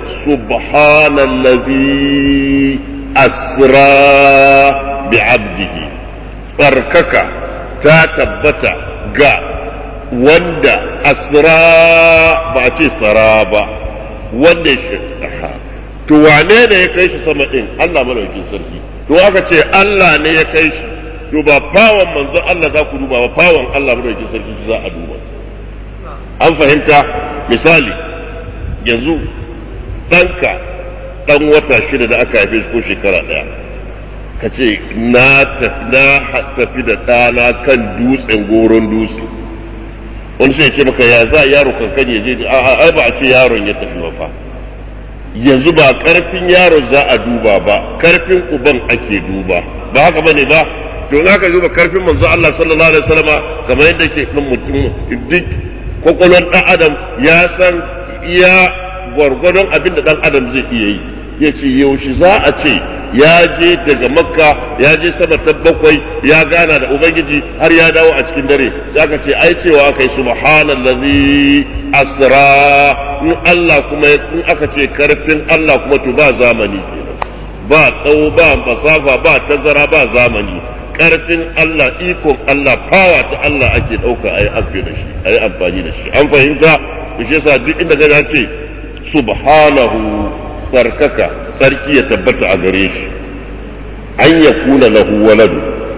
subhanallazi asra bi'abdihi tsarkaka ta tabbata ga wanda asra ba a ce sara ba wanda ya to wane ne ya kai shi sama din Allah malaukin sarki to aka ce Allah ne ya kai shi to ba fawon manzon Allah za ku duba ba fawon Allah malaukin sarki za a duba an fahimta misali yanzu ɗanka ɗan wata 6 da aka haife ko shekara ɗaya ka ce na tafi da ɗana kan dutsen goron dutse wani sai ce maka ya za yaro kankan ya je ai ba a ce yaron ya tafi ba fa yanzu ba karfin yaron za a duba ba karfin uban ake duba ba haka bane ba don haka duba karfin manzo Allah sallallahu alaihi wasallama kamar yadda ke kan mutum duk kokolon dan adam ya san iya gwargwadon abin da dan adam zai iya yi ya ce yaushe za a ce ya je daga makka ya je sama ta bakwai ya gana da ubangiji har ya dawo a cikin dare sai aka ce ai cewa kai subhanallazi asra in Allah kuma in aka ce karfin Allah kuma to ba zamani kenan ba tsawo ba masafa ba tazara ba zamani karfin Allah ikon Allah fawa ta Allah ake dauka ayi amfani da shi an fahimta shi yasa duk inda ga ce subhanahu sarkaka sarki ya tabbata a gare shi an ya kuna lahu waladu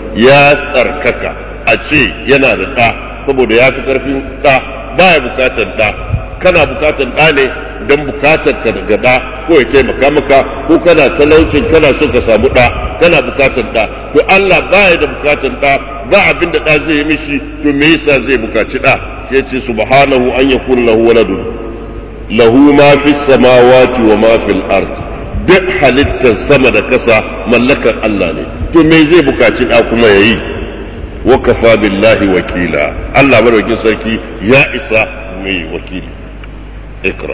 ya tsarkaka a ce yana da ɗa saboda ya fi ƙarfin ɗa baya bukatar ɗa kana bukatar ɗa ne don bukatar ka daga ɗa ko ya taimaka maka ko kana talaucin kana so ka samu ɗa kana bukatar ɗa to Allah baya da bukatar ɗa ba abin da ɗa zai yi mishi to me yasa zai bukaci ɗa sai ce subhanahu an yakun lahu waladun lahu ma fi samawati wa ma fil ard duk halittar sama da kasa mallakar Allah ne to me zai bukaci ɗa kuma yayi wa kafa billahi wakila Allah madaukin sarki ya isa mai wakili ikra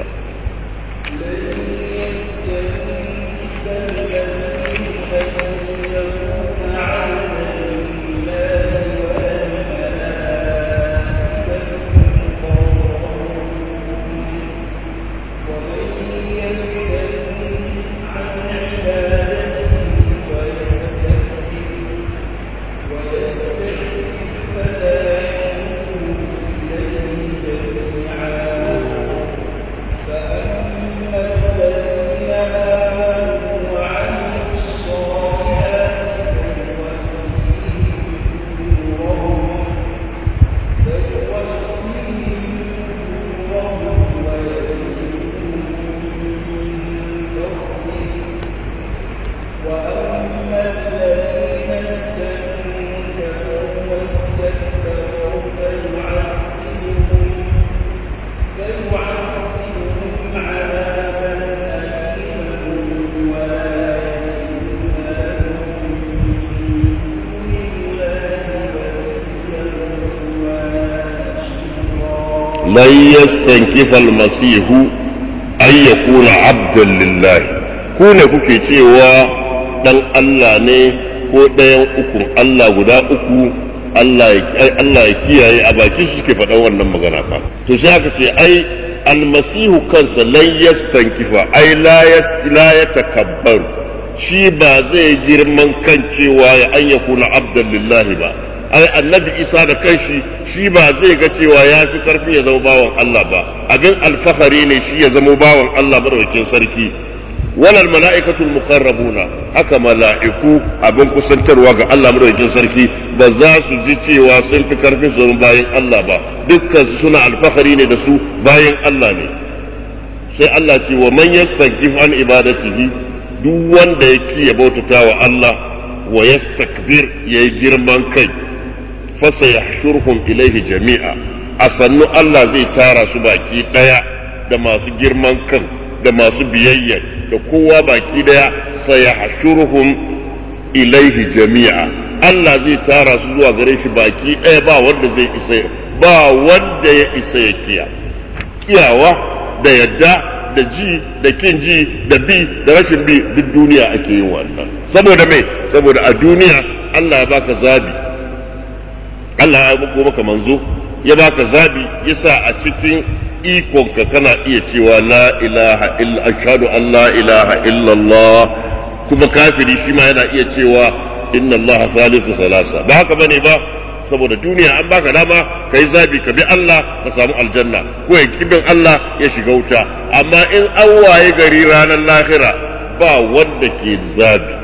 لن يستنكف المسيح أن يكون عبدا لله كون kuke cewa dan Allah ne ko ɗayan ukun Allah guda uku Allah ya kiyaye a bakin shi ke faɗa wannan magana fa to sai aka ce ai almasihu kansa lan yastankifa ai la yatakabbar shi ba zai girman kan cewa ya an yakuna abdan lillahi ba ai annabi Isa da kanshi shi ba zai ga cewa ya fi karfi ya zama bawan Allah ba abin alfahari ne shi ya zama bawan Allah madaukakin sarki walal mala'ikatul muqarrabuna haka mala'iku abin kusantarwa ga Allah madaukakin sarki ba za su ji cewa sun fi karfin su zama bayan Allah ba dukkan su suna alfahari ne da su bayan Allah ne sai Allah ce wa man yastaghfir an ibadatihi duk wanda yake ya bautata wa Allah wa yastakbir yayi girman kai fasa ya shurhun ilaihi jami'a a sannu Allah zai tara su baki daya da masu girman kan da masu biyayya da kowa baki daya sai ya shurhun ilaihi jami'a Allah zai tara su zuwa gare shi baki daya ba wanda zai isa ba wanda ya isa ya kiyawa da yadda da ji da kin ji da bi da rashin bi duk duniya ake yin wannan saboda me saboda a duniya Allah ya baka zabi Allah ya muku maka manzo ya baka zabi yasa a cikin ikonka kana iya cewa la ilaha illa ashhadu an la ilaha illa Allah kuma kafiri shi ma yana iya cewa inna Allah thalithu thalatha ba haka bane ba saboda duniya an baka dama kai zabi ka bi Allah ka samu aljanna ko ya kibin Allah ya shiga wuta amma in an waye gari ranar lahira ba wanda ke zabi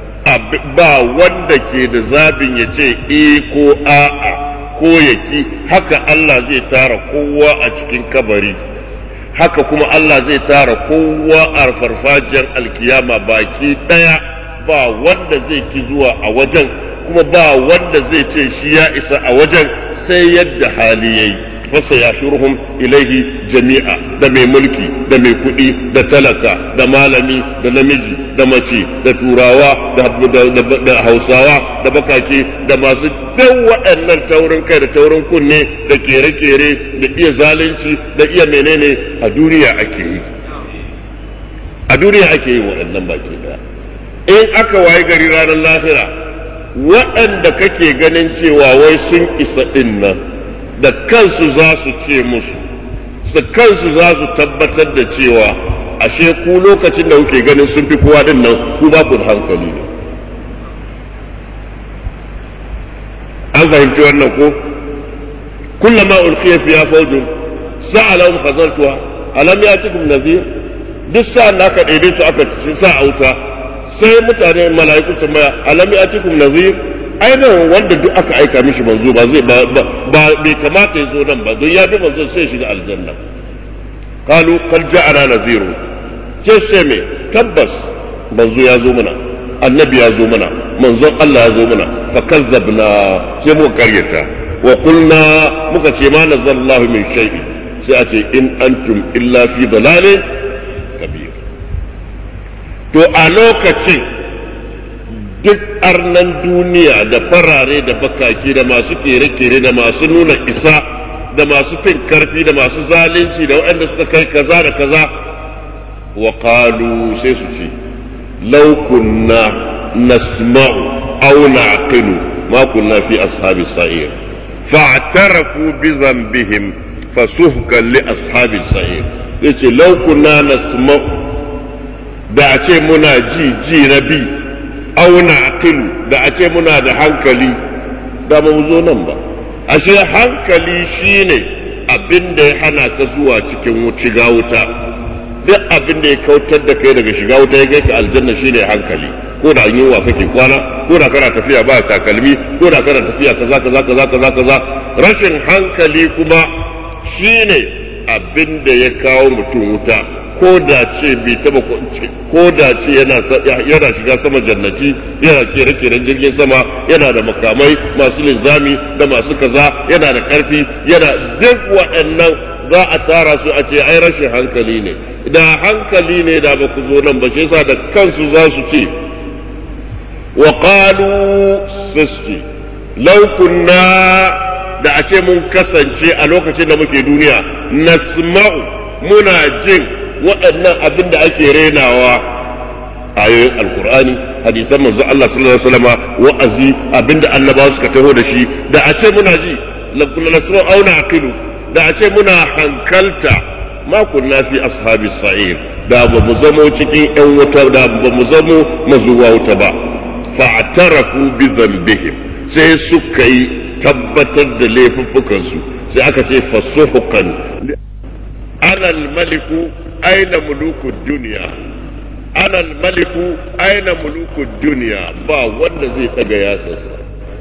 ba wanda ke da zabin ya ce ko a'a ko yaki haka Allah zai tara kowa a cikin kabari haka kuma Allah zai tara kowa a farfajiyar alkiyama baki daya ba wanda zai ki zuwa a wajen kuma ba wanda zai ce shi ya isa a wajen sai yadda hali yayi fasa ya shurhum ilaihi jami'a da mai mulki da mai kuɗi da talaka da malami da namiji da mace da turawa da hausawa da bakake da masu dan waɗannan taurin kai da taurin kunne da kere-kere da iya zalunci da iya menene a duniya ake yi waɗannan baki daya in aka waye gari ranar lahira waɗanda kake ganin cewa wai sun isa ɗin nan da kansu za su ce musu da kansu za su tabbatar da cewa ashe ku lokacin da kuke ganin sun fi kowa din nan ku ba ku da hankali ne an fahimci wannan ko kullama ulqiya fiha fawjun sa'alahum khazartuha alam yatikum nadhir duk sa'an da aka ɗaiɗe su aka sa a wuta sai mutane mala'iku tambaya alam yatikum nadhir ainihin wanda duk aka aika mishi manzo ba zai ba bai kamata ya zo nan ba don ya bi manzo sai shiga aljanna qalu qad ja'ana nadhiru ce sai me tabbas manzo ya zo mana annabi ya zo mana manzon Allah ya zo mana fa kazzabna sai muka karyata wa qulna muka ce ma nazzallahu min shay'in sai a ce in antum illa fi dalalin kabir to a lokacin duk arnan duniya da farare da bakaki da masu kere-kere da masu nuna isa da masu fin karfi da masu zalunci da waɗanda suka kai kaza da kaza wa qalu sai su ce law kunna nasma'u aw na'qilu ma kunna fi ashabis sa'ir fa'tarafu bi dhanbihim fasuhkan li ashabis sa'ir yace law kunna nasma'u da a ce muna ji na bi auna aqilu da a ce muna da hankali da ba mu zo nan ba ashe hankali shine abin da ya hana ka zuwa cikin shiga wuta duk abin da ya kautar da kai daga shiga wuta ya kai ka aljanna shine hankali ko da yunwa kake kwana ko da kana tafiya ba takalmi ko da kana tafiya kaza rashin hankali kuma shine abin da ya kawo mutum wuta ko da ce bai taba ko da ce yana shiga sama jannati yana kere-keren jirgin sama yana da makamai masu linzami da masu kaza yana da karfi yana duk waɗannan za a tara su a ce ai rashin hankali ne da hankali ne da ba ku zo nan ba shi yasa da kansu za su ce wa qalu sasti law kunna da a ce mun kasance a lokacin da muke duniya nasma'u muna jin waɗannan abin da ake renawa ayoyin alkur'ani hadisan manzo Allah sallallahu alaihi wasallam wa'azi abinda annabawa suka taho da shi da a ce muna ji la kullu nasru auna aqilu da a ce muna hankalta ma kunna fi ashabi sa'ir da ba mu zamo cikin ƴan wuta da ba mu zamo mazuwa wuta ba fa'tarafu bi dhanbihim sai suka yi tabbatar da laifuffukansu sai aka ce fasuhuqan ana al-maliku aina mulukud duniya ana al-maliku aina mulukud duniya ba wanda zai daga yasarsa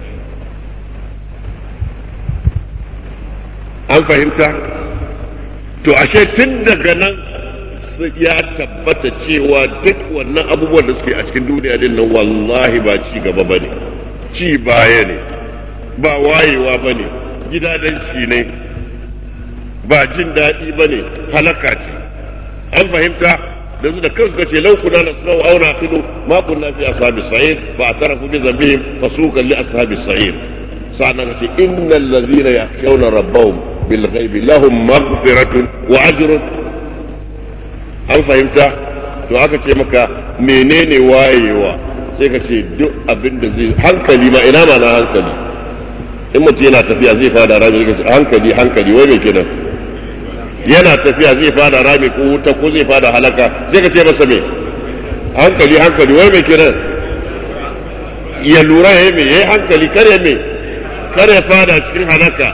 an fahimta to ashe tun daga nan ya tabbata cewa duk wannan abubuwan da suke a cikin duniya din nan wallahi ba ci gaba bane ci baya ne ba wayewa bane gidadanci ne ba jin daɗi bane halaka ce an fahimta da su da kansu kace law kunna nasma'u aw naqilu ma kunna fi ashabis sa'ir fa atarafu bi dhanbihim fasuqan li ashabis sa'ir sa'an kace innal ladhina yakhshawna rabbahum bil ghaibi lahum maghfiratun wa ajrun an fahimta to aka ce maka menene wayewa sai ka ce duk abin da zai hankali ma ina ma na hankali in mutum yana tafiya zai fada rami hankali wai me kenan yana tafiya zai fada rami ko wuta ko zai fada halaka sai ka ce masa me hankali wai me kenan ya lura yayi me yayi hankali kar ya fada cikin halaka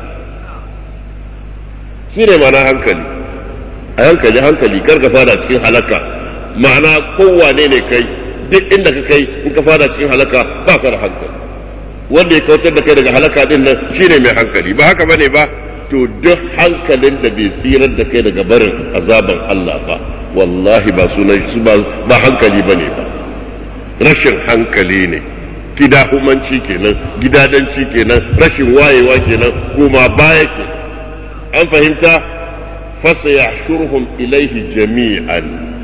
shine ma na hankali a hankali kar ka fada cikin halaka ma'ana kowane ne kai duk inda ka kai in ka fada cikin halaka ba ka da hankali wanda ya kautar da kai daga halaka din nan shine mai hankali ba haka bane ba to duk hankalin da bai tsirar da kai daga barin azaban Allah ba wallahi ba sunan shi ba hankali bane ba rashin hankali ne kidahumanci kenan gidadanci kenan rashin wayewa kenan kuma baya ke an fahimta فسيحشرهم إليه جميعا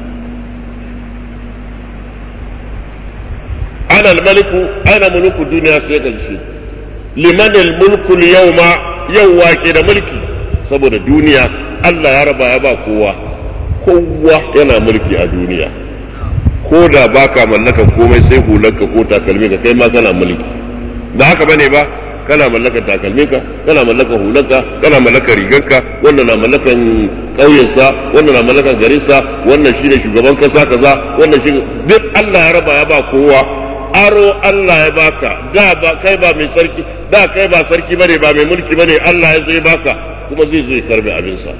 أنا الملك أنا ملوك الدنيا سيكنشي لمن الملك اليوم يوا كده ملكي saboda duniya Allah ya raba ya ba kowa yana mulki a duniya ko da baka mallaka komai sai hulanka ko takalmi ka kai ma kana mulki ba haka bane ba kana mallakar takalminka kana mallakar hulanka kana mallakar riganka wannan na mallakan ƙauyensa wannan na mallakan garinsa wannan shine shugaban kasa kaza wannan shi duk Allah ya raba ya ba kowa aro Allah ya baka da ba kai ba mai sarki da kai ba sarki bane ba mai mulki bane Allah ya zo ya baka kuma zai zo ya karbe abinsa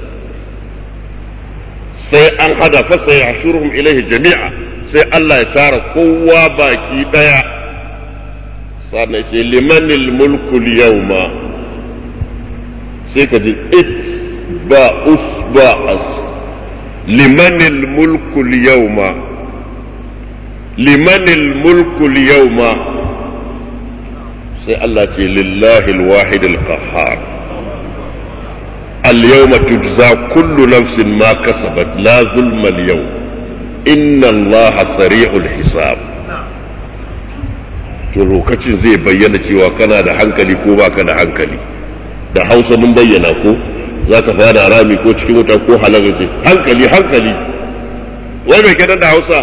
sai an hada fa sai yashuruhum ilaihi jami'a sai Allah ya tara kowa baki daya sannan ce limanil mulkul yawma sai ka ji tsit ba us ba as limanil mulkul yawma limanil mulkul yawma sai Allah ce lillahi alwahid alqahhar al-yawma tujza kullu nafsin ma kasabat la zulma al-yawm inna Allaha sari'ul hisab. To lokacin zai bayyana cewa kana da hankali ko baka da hankali. Da Hausa mun bayyana ko zaka fada rami ko cikin wuta ko halaka ce hankali hankali. Wai mai kenan da Hausa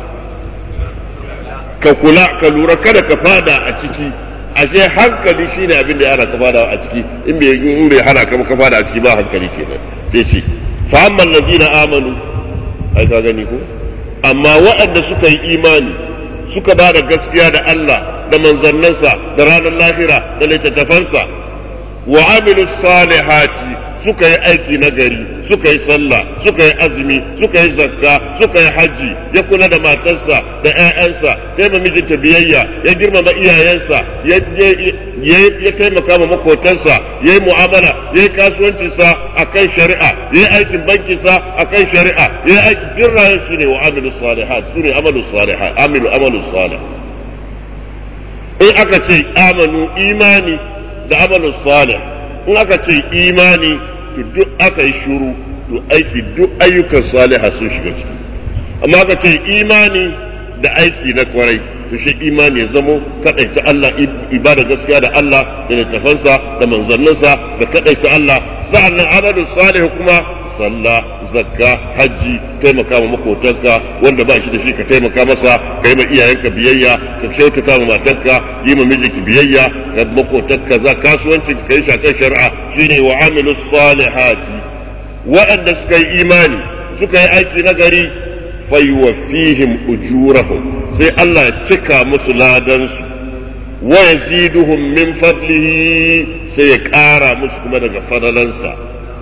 ka kula ka lura kada ka fada a ciki. Ashe hankali shine abin da yana ka fada a ciki in bai hana ka fada a ciki ba hankali kenan. Sai ce fa amman ladina amanu ai ka gani ko amma waɗanda suka yi imani suka ba da gaskiya da Allah da manzannansa da ranar lahira da littattafansa wa amilu salihati suka yi aiki na gari suka yi sallah suka yi azumi suka yi zakka suka yi haji ya kula da matarsa da 'ya'yansa ya ma mijinta biyayya ya girmama iyayensa ya taimaka ma makotansa ya yi mu'amala ya yi kasuwancinsa a kan shari'a ya yi aikin bankinsa a kan shari'a ya yi aikin birrayen shi ne wa amilu salihat su ne amalu salihat amalu salih in aka ce amanu imani da amalu salih in aka ce imani to duk aka yi shuru to aiki duk ayyukan saliha sun shiga ciki amma aka ce imani da aiki na kwarai to shi imani ya zamo kadaita Allah ibada gaskiya da Allah da littafansa da manzanninsa da kadaita Allah sa'annan amalu salih kuma sallah zakka haji taimaka ma makotanka wanda ba shi da shi ka taimaka masa kai ma iyayenka biyayya ka kyautata ma matarka yi ma mijinki biyayya ka makotanka za kasuwancin ka yi shakan shari'a shine wa amilu salihati waɗanda suka yi imani suka yi aiki na gari fayuwaffihim ujurahum sai Allah ya cika musu ladansu wa yaziduhum min fadlihi sai ya ƙara musu kuma daga fadalansa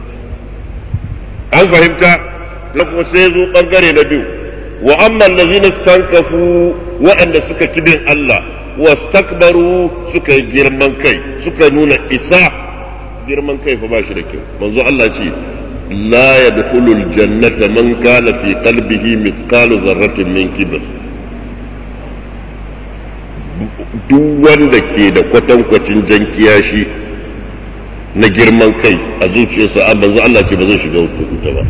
an fahimta na kuma sai zo bangare na biyu wa amma allazina stankafu waɗanda suka kibin Allah wastakbaru suka yi girman kai suka nuna isa girman kai fa ba shi da kyau manzo Allah ce la yadkhulul jannata man kana fi qalbihi mithqalu dharratin min kibr duk wanda ke da kwatankwacin jan kiyashi na girman kai a zuciyarsa manzo Allah ce ba zai shiga wuta ba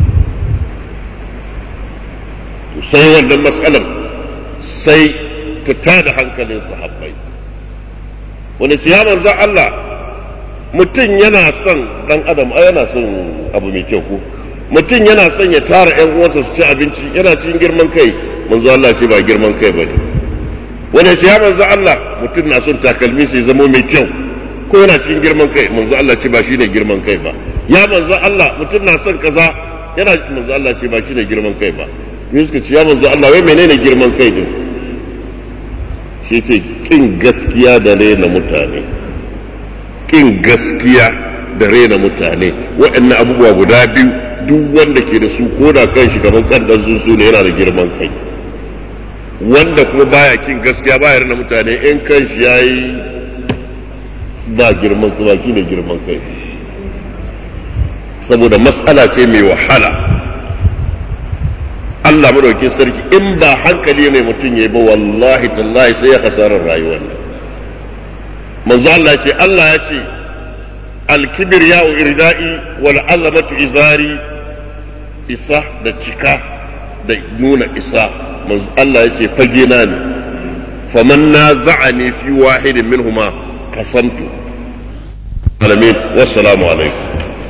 sai wannan matsalar sai ta tada hankalin sahabbai wani ce ya manzo Allah mutum yana son dan adam yana son abu mai kyau ko mutum yana son ya tara ƴan uwansa su ci abinci yana cikin girman kai manzo Allah ce ba girman kai bane wani ce ya manzo Allah mutum na son takalmi sai zama mai kyau ko yana cikin girman kai manzo Allah ce ba shine girman kai ba ya manzo Allah mutum na son kaza yana manzo Allah ce ba shine girman kai ba sai suka ce ya manzo Allah wai menene girman kai din shi ce kin gaskiya da rena mutane kin gaskiya da rena mutane waɗannan abubuwa guda biyu duk wanda ke da su ko da kan shi gaban kaddan su ne yana da girman kai wanda kuma baya kin gaskiya baya rena mutane in kan shi yayi ba girman kuma shi ne girman kai saboda matsala ce mai wahala Allah madaukin sarki in ba hankali mai mutum yayi ba wallahi tallahi sai ya kasarar rayuwar manzo Allah ce Allah ya ce al-kibr ya'u irdai wal azamatu izari isa da cika da nuna isa manzo Allah ya ce fage na ne faman naza'ani fi wahidin minhuma qasamtu alamin wassalamu alaikum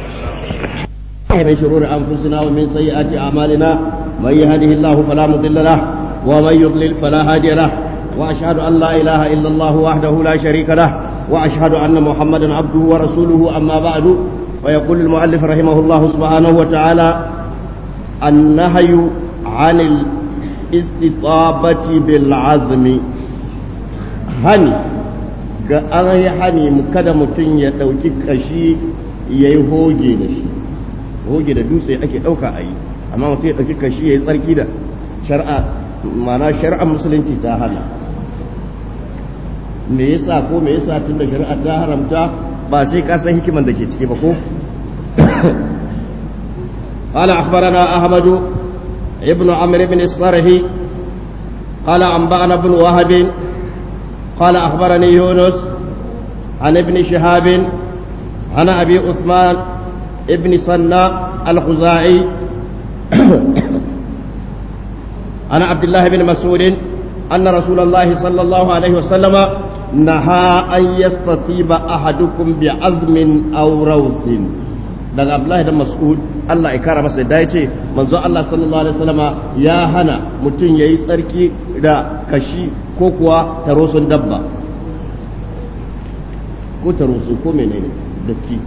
من شرور أنفسنا ومن سيئات أعمالنا من يهده الله فلا مضل له ومن يضلل فلا هادي له وأشهد أن لا إله إلا الله وحده لا شريك له وأشهد أن محمدا عبده ورسوله أما بعد ويقول المؤلف رحمه الله سبحانه وتعالى النهي عن الاستطابة بالعزم هني كأن هني مكدمة يتوكي كشي يهوجي نشي hoge da dutse ake ɗauka a yi amma mutum ya ɗauki kashi ya yi tsarki da shari'a ma'ana shari'ar musulunci ta hana me yasa tunda shari'a ta haramta ba sai ka san hikiman da ke ciki ba ko قال أخبرنا أحمد ابن عمرو بن الصرهي قال أنبأنا ابن وهب قال أخبرني يونس عن ابن شهاب عن أبي عثمان ابن صناء الخزاعي عن عبد الله بن مسعود أن رسول الله صلى الله عليه وسلم نهى أن يستطيب أحدكم بعظم أو روث. daga Abdullahi da Mas'ud Allah ya kara masa da yace manzo Allah sallallahu alaihi wasallama ya hana mutum yayi tsarki da kashi ko kuwa tarosun dabba ko tarosu ko menene datti.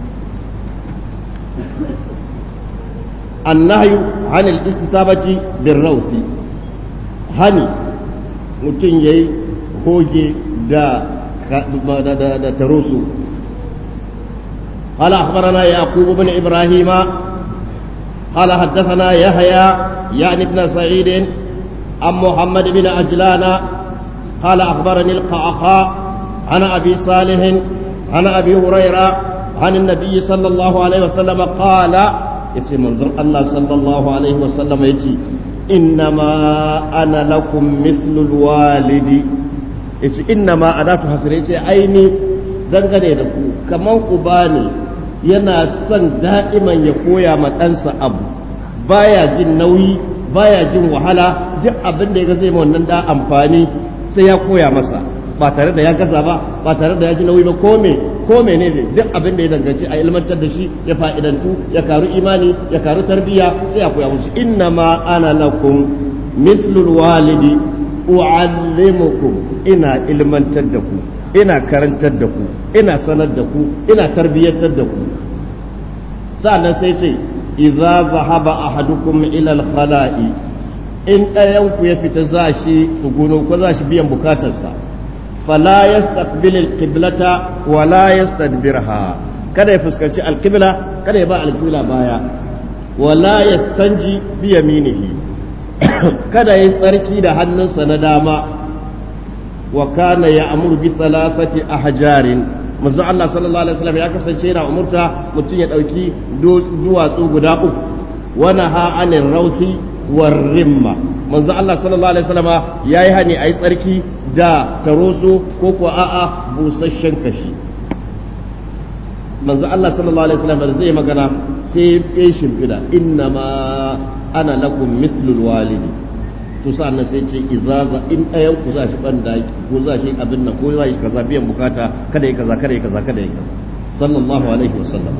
annahyu anil istitabati birrawsi hani mutum yayi hoge da tarosu. قال أخبرنا يعقوب بن إبراهيم قال حدثنا يحيى يعني ابن سعيد عن محمد بن عجلان قال أخبرني القعقاع عن أبي صالح عن أبي هريرة عن النبي صلى الله عليه وسلم قال يتي منظر الله صلى الله عليه وسلم يتي إنما أنا لكم مثل الوالد يتي إنما أنا تحسر يتي أيني dangane da ku kamar uba ne yana son da'iman ya koya ma ɗansa abu baya jin nauyi baya jin wahala duk abin da ya ga zai ma wannan da amfani sai ya koya masa ba tare da ya gaza ba tare da ya ji nauyi ba ko ne duk abin da ya danganci a ilmantar da shi ya fa'idantu ya karu imani ya karu tarbiyya sai ya koya musu inna ma ana lakum mithlul walidi u'allimukum ina ilmantar da ku ina karantar da ku ina sanar da ku ina tarbiyyantar da ku sa'annan sai ce idza zahaba ahadukum ila al-khala'i in ɗayan ku ya fita zashi tsuguno ko zashi biyan bukatarsa fala yastaqbil al-qiblata wa la yastadbirha kada ya fuskanci al-qibla kada ya ba al-qibla baya wa la yastanji bi yaminihi kada ya tsarki da hannunsa na dama wa kana ya'muru bi thalathati ahjarin manzo Allah sallallahu alaihi wasallam ya kasance yana umurta mutum ya dauki duwatsu guda uku wa naha anir rausi war rimma manzo Allah sallallahu alaihi wasallam yayi hani ayi tsarki da taroso ko ko a'a busasshen kashi manzo Allah sallallahu alaihi wasallam zai magana sai ya shimfida innama ana lakum mithlul walidi to sa'annan sai ce izaza in ɗayan ku za shi bandaki ko za shi abin nan ko za shi kaza biyan bukata kada yi kaza sallallahu alaihi wasallam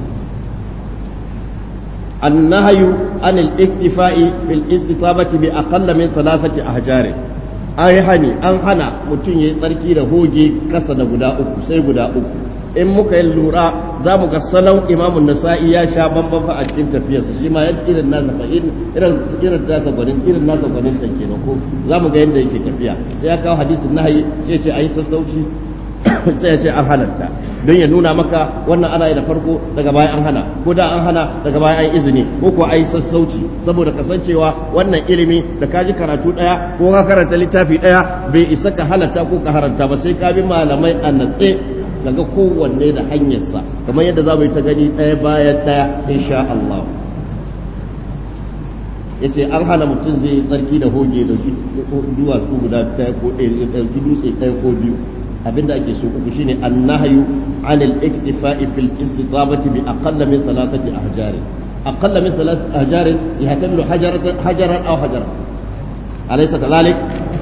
annahyu anil iktifa'i fil istifabati bi aqall min thalathati ahjar ai hani an hana mutum yayi tsarki da hoge kasa da guda uku sai guda uku in muka yi lura za mu ga salon imamun nasa'i ya sha bambam fa a cikin tafiyarsa shi ma irin nasa fa irin nasa gwanin ta kenan ko za mu ga yadda yake tafiya sai ya kawo hadisin nahayi sai ya ce ayi sassauci sai ya ce an halatta don ya nuna maka wannan ana yi da farko daga baya an hana ko da an hana daga baya an izini ko ko ayi sassauci saboda kasancewa wannan ilimi da ka ji karatu daya ko ka karanta littafi daya bai isa ka halatta ko ka haranta ba sai ka bi malamai a natse daga kowanne da hanyarsa kamar yadda za mu yi ta gani ɗaya bayan ɗaya insha Allah ya ce an hana mutum zai yi tsarki da hoge da duwatsu guda ɗaya ko ɗauki dutse ɗaya ko biyu abinda ake so uku shine annahyu anil iktifa'i fil istitabati bi aqall min thalathati ahjar aqall min thalathati ahjar yahtamilu hajaran aw hajaran alaysa kadhalik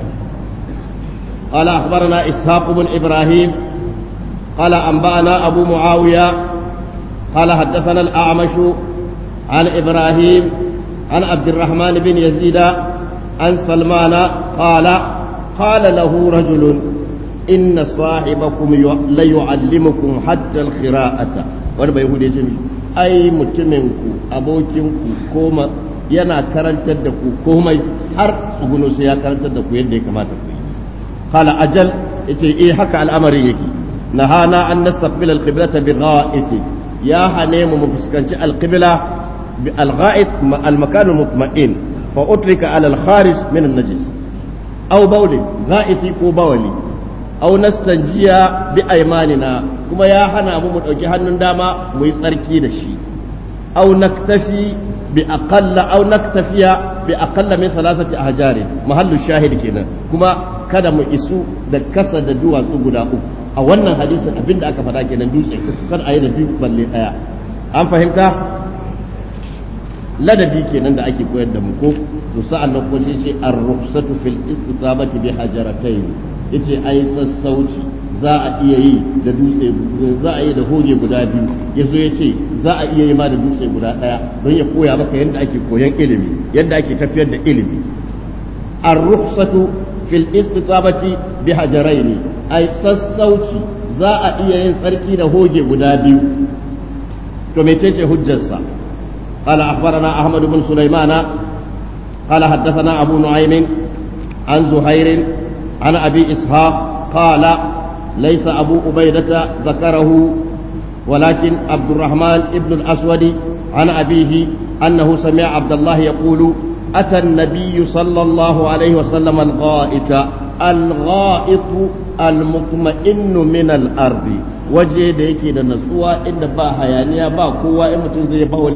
قال أخبرنا إسحاق بن إبراهيم قال أنبأنا أبو معاوية قال حدثنا الأعمش عن إبراهيم عن عبد الرحمن بن يزيد عن سلمان قال له رجل إن صاحبكم ليعلمكم حتى القراءة وأنا بيقول يا جميل أي متمنكو أبوكينكو كوما yana karantar da ku komai har tsugunu sai ya karantar da ku yadda ya kamata ku yi qala ajal yace haka al'amarin yake nahana an nastaqbil al-qiblata bi gha'it ya hanemu mu fuskanci al-qibla bi al-gha'it al-makan al-mutma'in fa utrika ala al-kharij min an-najis aw bawli gha'iti ko bawli aw nastanjiya bi aymanina kuma ya hana mu dauki hannun dama mu yi tsarki da shi aw naktafi bi naktafiya bi aqalla min salasati ahjarin mahallu shahid kenan kuma kada mu isu da kasa da duwatsu guda uku a wannan hadisin abinda aka faɗa kenan dutse kar a yi da biyu balle daya an fahimta ladabi kenan da ake koyar da mu ko to sa'an nan kuma shi ar-rukhsatu fil istitabati bi hajaratayn yace ai sassauci za a iya yi da dutse za a yi da hoge guda biyu yazo yace za a iya yi ma da dutse guda daya don ya koya maka yadda ake koyan ilimi yadda ake tafiyar da ilimi ar-rukhsatu fil istitabati bi hajarayn ai sassauci za a iya yin tsarki da hoge guda biyu to mecece hujjarsa قال أخبرنا أحمد بن سليمان قال حدثنا أبو نعيم عن زهير عن أبي إسحاق قال ليس أبو عبيدة ذكره ولكن عبد الرحمن ابن الأسود عن أبيه أنه سمع عبد الله يقول أتى النبي صلى الله عليه وسلم الغائط المطمئن من الأرض وجه ديكي دنسوا إن با حيانيا با قوة إمتن زي باول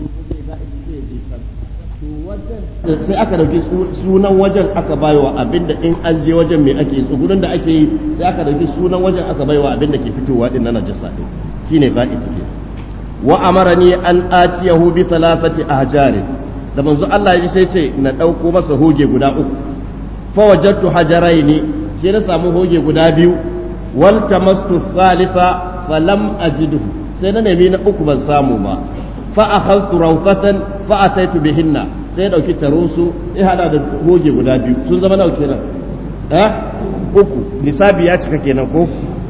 sai aka dauki sunan wajen aka baiwa abinda in an je wajen me ake so gudun da ake yi sai aka dauki sunan wajen aka baiwa abinda ke fitowa din na najasa din shine qa'iti ke wa amarani an atiyahu bi thalathati ahjar da manzo Allah ya sai ce na dauko masa hoge guda uku fa wajadtu hajaraini sai na samu hoge guda biyu wal tamastu thalitha falam ajidhu sai na nemi na uku ban samu ba fa akhadtu rawfatan fa ataitu bihinna sai dauki tarusu sai hada da goge guda biyu sun zama nawa kenan uku nisabi ya cika kenan ko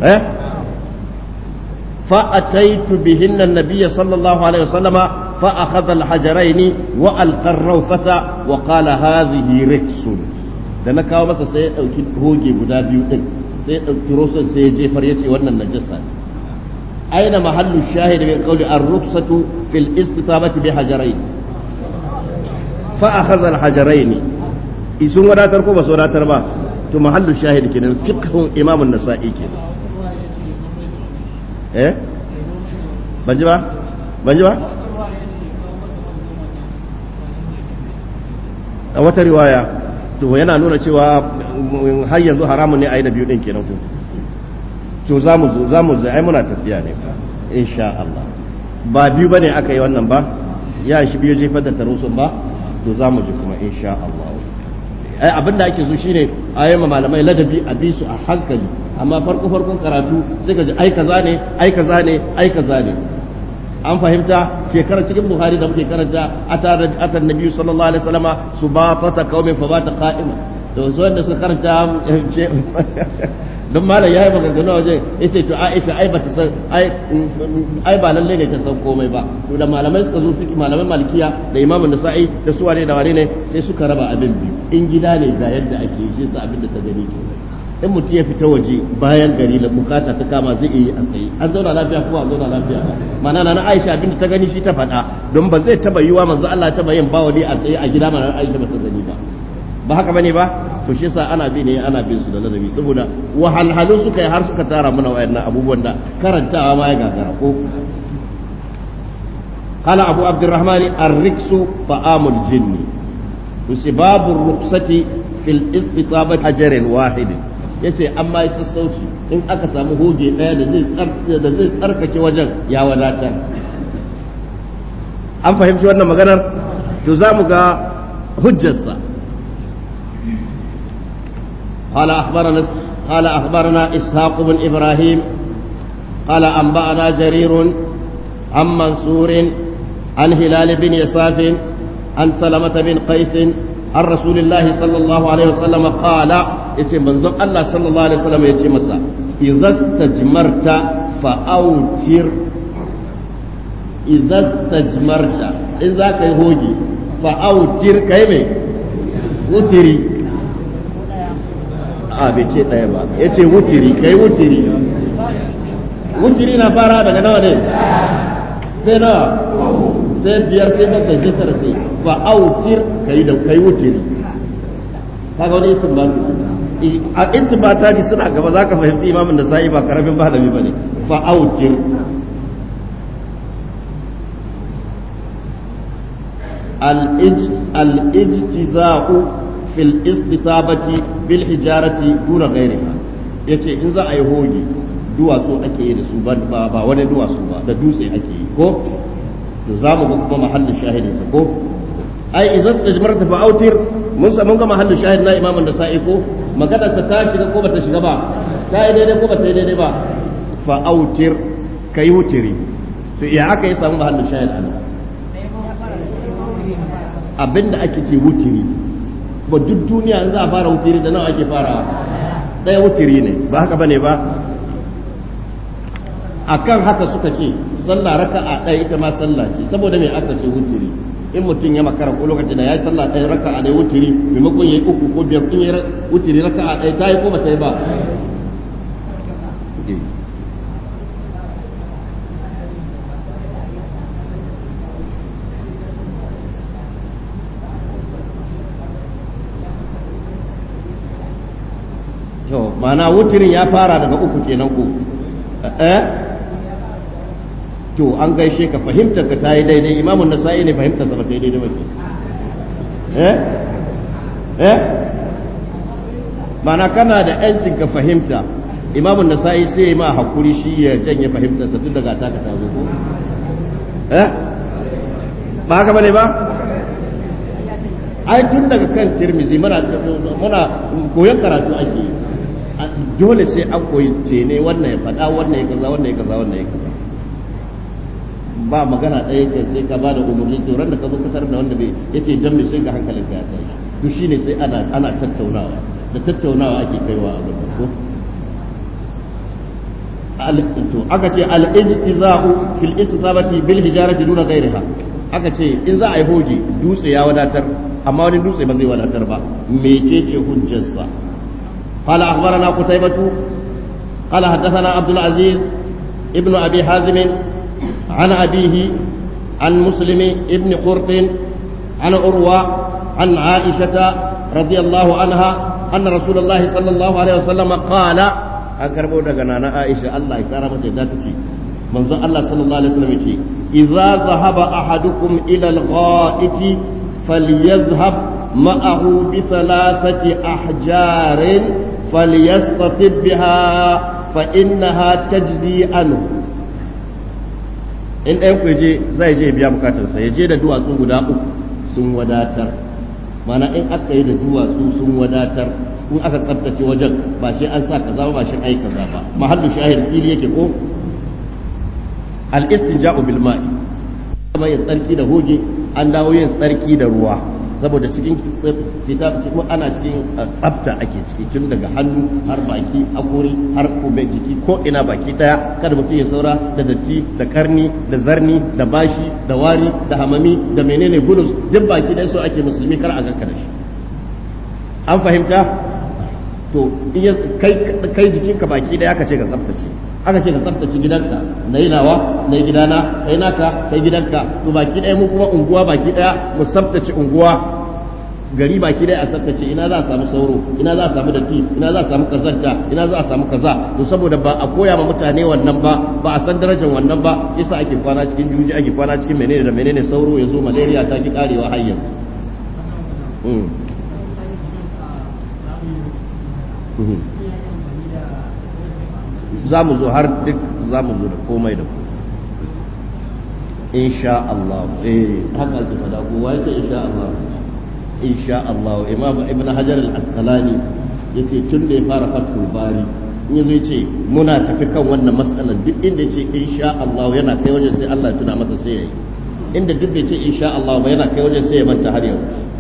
fa ataitu bihinna an-nabiy sallallahu alaihi wasallama fa akhadha al-hajarayn wa alqa ar-rawfata wa qala hadhihi riksun da na kawo masa sai ya dauki goge guda biyu din sai ya dauki tarusun sai ya jefar yace wannan najasa أين محل الشاهد من قول الرخصة في الاستطابة بحجرين فأخذ الحجرين يسون ولا تركوا بس ولا تربا تو محل الشاهد كده فقه إمام النسائي كده إيه بنجبا wata riwaya to yana nuna cewa har yanzu haramun ne a yi da biyu din kenan ko to za mu ai muna tafiya ne insha Allah ba biyu bane aka yi wannan ba ya shi biyu jefar da tarusun ba to za mu ji kuma insha Allah ai abinda ake so shine ayyama malamai ladabi a bi su a hankali amma farkon karatu sai ka ji ai kaza ne ai kaza ne ai kaza ne an fahimta shekarar cikin Buhari da muke karanta atan nabi sallallahu alaihi wasallama subata qaumin fa bata qa'ima to so da suka karanta don malam ya yi maganganu a wajen ya ce to Aisha ai ba ta san ai ba lalle ne ta san komai ba to da malamai suka zo fiki malaman malikiya da imamun nasa'i da su wane da wane ne sai suka raba abin biyu in gida ne ga yadda ake yi shi sa abin da ta gani ke in mutum ya fita waje bayan gari da bukata ta kama zai iya yi a tsaye an zauna lafiya kuma an zauna lafiya mana na Aisha abin da ta gani shi ta faɗa don ba zai taba yiwa manzo Allah ta bayin bawali a tsaye a gida mana Aisha ba ta gani ba haka bane ba to shi yasa ana bin su da ladabi saboda wahalhalu suka yi har suka tara mana wayannan abubuwan da karantawa ma ya gagara ko qala abu abdurrahman ar-riksu ta'amul jinni babu ruksati fil istitabati hajarin wahid yace amma ya sassauci in aka samu hoge daya da zai tsarkake wajen ya wadatar an fahimci wannan maganar to zamu ga hujjarsa قال أخبرنا إسحاق بن إبراهيم قال أنبأنا جرير عن منصور عن هلال بن يساف عن سلمة بن قيس عن رسول الله صلى الله عليه وسلم قال يتي منظر الله صلى الله عليه وسلم يتي مسا إذا استجمرت فأوتر إذا استجمرت إذا كيهوجي فأوتر كيمي وتري bai ce ɗaya ba ya ce wutiri kai wutiri na fara daga nawa ne sai nawa sai biyar sai bakwai sai tara sai fa autir kai wutiri kaga wani isin ba a istibata ji suna gaba za ka fahimci imamin da sa'i ba karamin malami ba ne fa'autir al-ijtiza'u fil istitabati bil hijarati duna ghairiha yace in za a yi hoge duwatsu ake yi da su ba wani duwatsu ba da dutse ake yi ko to za mu ga kuma mahallin shahidin sa ko ai idan istajmarta fa autir mun ga mahallin shahid na imamin da sa'i ko magana ta shiga ko bata shiga ba ta yi daidai ko bata yi daidai ba fa autir kai wutiri to ya aka yi samu mahallin shahid ana abinda ake ce wutiri ba duk duniya za a fara wutiri da nawa ake farawa ɗaya wutiri ne ba haka bane ba akan haka suka ce sallah raka'a ɗaya ita ma sallah ce saboda me aka ce wutiri in mutum ya makara ko lokacin da ya yi sallah ɗaya raka'a ɗaya wutiri maimakon ya yi uku ko biyar in ya wutiri raka'a ɗaya ta yi ko ba ta yi ba to ma'ana wutirin ya fara daga uku kenan ko to an gaishe ka fahimtar ka ta yi daidai imamun nasa'i ne fahimtar sa ba ta yi daidai ba ce ma'ana kana da yancin ka fahimta imamun nasa'i sai ma hakuri shi ya janye fahimtar sa tun daga taka ta zo ko ba haka bane ba ai tun daga kan tirmizi muna koyon karatu ake yi dole sai an koyi ne wannan ya faɗa wannan ya kaza wannan ya kaza wannan ya kaza ba magana ɗaya kai sai ka bada umarni to ran da ka zo ka tarar da wanda bai yace dan me sai ga hankalin ka ya tashi to shine sai ana tattaunawa da tattaunawa ake kaiwa a gaban ko to aka ce al-ijtiza'u fil istifabati bil hijarati duna ghayriha aka ce in za a yi hoji dutse ya wadatar amma wani dutse ba zai wadatar ba mecece hujjarsa قال أخبرنا قتيبة قال حدثنا عبد العزيز ابن أبي حازم عن أبيه عن مسلم ابن قرط عن عروة عن عائشة رضي الله عنها أن رسول الله صلى الله عليه وسلم قال أكرموا دغنا عائشة الله يكرمك ذاتي من الله صلى الله عليه وسلم إذا ذهب أحدكم إلى الغائط فليذهب معه بثلاثة أحجار فليستطب بها فإنها تجزي عنه in ɗayan ku zai je biya bukatarsa ya je da duwatsu guda uku sun wadatar mana in aka yi da duwatsu sun wadatar in aka tsabtace wajen ba shi an sa kaza ba shi ai kaza ba mahallu shahid fili yake ko al-istinja'u bil ma'i kuma ya tsarki da hoge an dawo yin tsarki da ruwa saboda cikin ana cikin tsafta ake ciki tun daga hannu har baki hakori har kube jiki ko ina baki daya kada mutum ya saura da datti da karni da zarni da bashi da wari da hamami da menene gulus duk baki daya so ake musulmi kar a ganka da shi an fahimta to kai jikinka baki daya aka ce ka tsaftace aka ce ka tsaftace gidanka na yi nawa na yi gidana kai naka kai gidanka to baki ɗaya mu kuma unguwa baki ɗaya mu tsaftace unguwa gari baki ɗaya a tsaftace ina za a samu sauro ina za a samu datti ina za a samu kazanta ina za a samu kaza to saboda ba a koya ma mutane wannan ba a san darajar wannan ba yasa ake kwana cikin juji ake kwana cikin menene da menene sauro ya zo malaria ta ki karewa har yanzu za mu zo har duk za mu zo da komai da komai insha Allah haka ake fada kowa yace insha Allah imam ibn hajar al-asqalani yace tun da ya fara fatul bari in yazo yace muna tafi kan wannan mas'alar duk inda yace insha Allah yana kai wajen sai Allah ya tuna masa sai yayi inda duk da yace insha Allah ba yana kai wajen sai ya manta har yau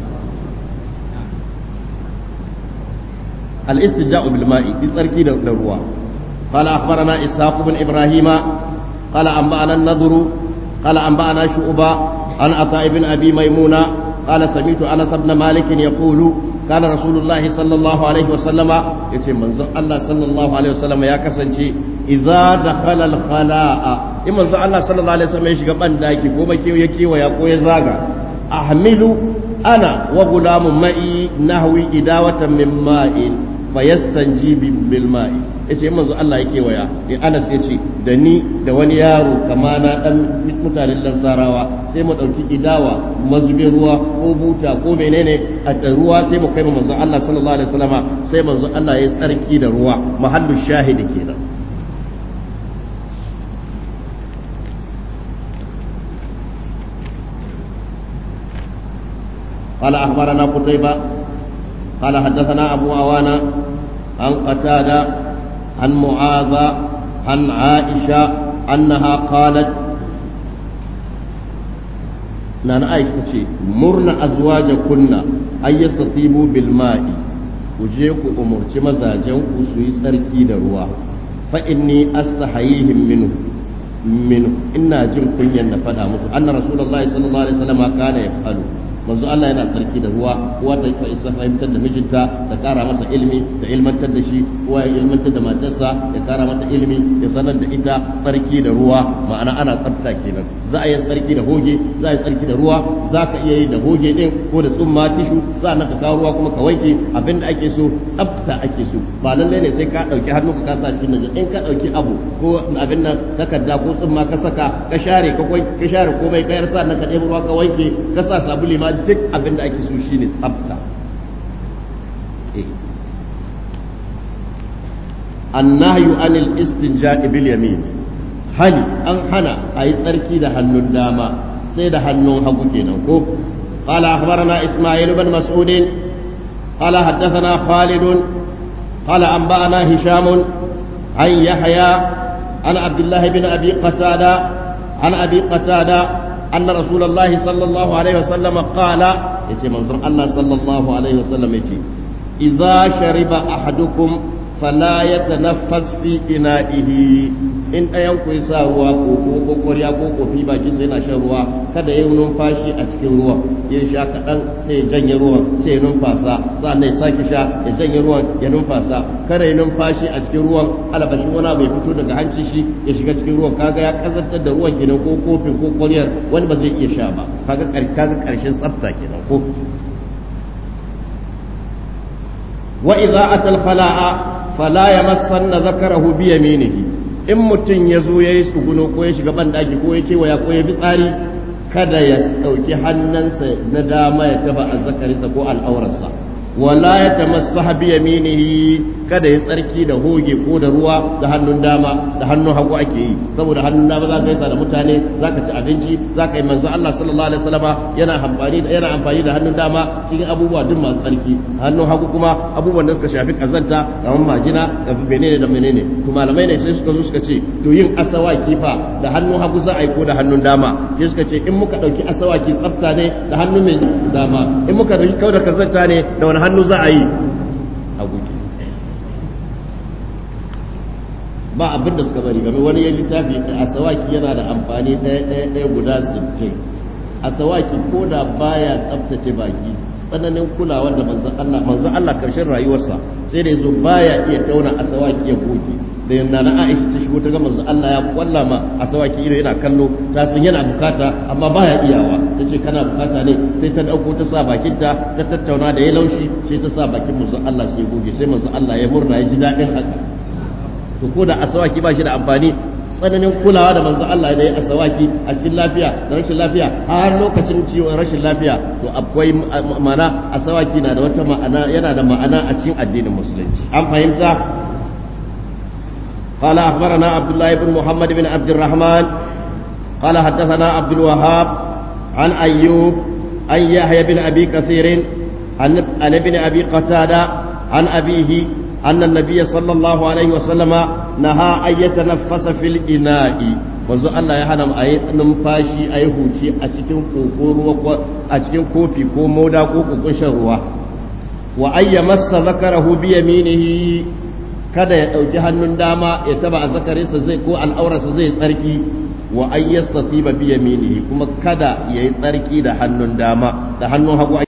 al-istija'u bil ma'i tsarki da ruwa قال أخبرنا إسحاق بن إبراهيم قال أنبأنا النضر قال أنبأنا شعبة عن عطاء بن أبي ميمونة قال سمعت أنس بن مالك يقول كان رسول الله صلى الله عليه وسلم يتم الله صلى الله عليه وسلم يا كسنتي إذا دخل الخلاء إما الله صلى الله عليه وسلم يشغب أن دايكي كوما كيو يكي ويقو يزاغا أحمل أنا وغلام معي نهوي إداوة من ماء fayastanji bil ma'i yace manzo Allah yake waya Anas yace da ni da wani yaro kama na dan mutanen Lansarawa sai mu dauki idawa mazubin ruwa ko buta ko menene a ruwa sai mu kai manzo Allah sallallahu alaihi wasallama sai manzo Allah ya tsarki da ruwa mahallu shahidi kenan. قال أخبرنا قتيبة قال حدثنا أبو عوانة عن قتادة عن معاذ عن عائشة أنها قالت نانا عائشة مرنا أزواجكن أن يستطيبوا بالماء وجيكو أمر مزاجنكو سوي سركي دروا فإني أستحييهم منه إنا جن كنيا نفدا أن رسول الله صلى الله عليه وسلم كان يفعل manzo Allah yana sarki da ruwa uwa ta isa fahimtar da mijinta ta kara masa ilimi ta ilmantar da shi uwa ya ilmantar da matarsa ya kara mata ilimi ya sanar da ita sarki da ruwa ma'ana ana tsafta kenan za a yi sarki da hoge za a yi sarki da ruwa za ka iya yi da hoge din ko da tsumma tishu sa'annan ka kawo ruwa kuma ka wanke abinda ake so tsafta ake so ba lallai ne sai ka dauki hannu ka kasa cikin najin in ka dauki abu ko abin nan takarda ko tsumma ka saka ka share komai ka yar sa'annan ka ɗebo ruwa ka wanke ka sa sabuli ma duk abin da ake so shine tsafta. Annahyu anil istinja'i bil yamin hani an hana a yi tsarki da hannun dama sai da hannun hagu kenan ko qala akhbarana isma'il ibn mas'ud qala haddathana khalid qala anba'ana hisham an yahya an abdullah ibn abi qatada أن رسول الله صلى الله عليه وسلم قال يتي منظر الله صلى الله عليه وسلم يتي إذا شرب أحدكم فلا يتنفس في إنائه in ɗayan ku sa ruwa ko ƙwarya ko kofi baki sai na shan ruwa kada ya yi numfashi a cikin ruwan ya sha kaɗan sai ya janye ruwan sai ya numfasa sa'annan ya sake sha ya janye ruwan ya numfasa kada ya numfashi a cikin ruwan alabashi wani bai fito daga hanci shi ya shiga cikin ruwan kaga ya kazantar da ruwan gidan ko kofin ko ƙwaryar wani ba zai iya sha ba kaga ƙarshen tsafta kenan ko wa idza atal khala'a fala yamassanna zakarahu bi yaminihi in mutum ya zo ya yi tsuguno ko ya shiga banɗaki ko ya kewaya ko ya bi tsari kada ya ɗauki hannunsa na dama ya taba azzakarisa ko al'aurarsa wala ya tamassaha bi yaminihi kada ya tsarki da hoge ko da ruwa da hannun dama da hannun hagu ake yi saboda hannun dama za ka gaisa da mutane za ka ci abinci za ka yi manzo Allah sallallahu alaihi wasallama yana amfani da hannun dama cikin abubuwa duk masu tsarki hannun hagu kuma abubuwan da suka shafi kazanta kamar majina da menene da menene to malamai ne sai suka zo suka ce to yin asawaki fa da hannun hagu za a yi ko da hannun dama sai suka ce in muka dauki asawaki tsafta ne da hannun mai dama in muka dauki kauda kazanta ne da wani hannu za a yi hagu ba abin da suka bari game wani ya littafi asawaki yana da amfani ɗaya guda 60 asawaki ko da baya tsaftace baki tsananin kulawa da manzon Allah karshen rayuwarsa sai da yazo baya iya tauna asawaki ya goge da yanda na Aisha ta shigo ta ga manzon Allah ya kwallama asawaki ido yana kallo ta san yana bukata amma baya iyawa tace kana bukata ne sai ta dauko ta sa bakinta ta tattauna da ya laushi sai ta sa bakin manzon Allah sai ya goge sai manzon Allah ya murna ya ji dadin haka to ko da asawaki ba shi da amfani tsananin kulawa da manzo Allah da ya asawaki a cikin lafiya da rashin lafiya har lokacin ciwon rashin lafiya to akwai ma'ana asawaki na da wata ma'ana yana da ma'ana a cikin addinin musulunci an fahimta قال أخبرنا عبد الله بن محمد بن عبد الرحمن قال حدثنا عبد الوهاب عن أيوب عن يحيى بن أبي كثير عن ابن أبي قتادة عن أبيه أن النبي صلى الله عليه وسلم نهى أن يتنفس في الإناء manzo Allah ya hana a yi numfashi a yi huci a cikin a cikin kofi ko moda ko kukunshin ruwa wa ayya massa zakarahu bi yaminihi kada ya dauki hannun dama ya taba zakarinsa zai ko al'aurarsa zai tsarki wa ayyastatiba bi yaminihi kuma kada yayi tsarki da hannun dama da hannun hagu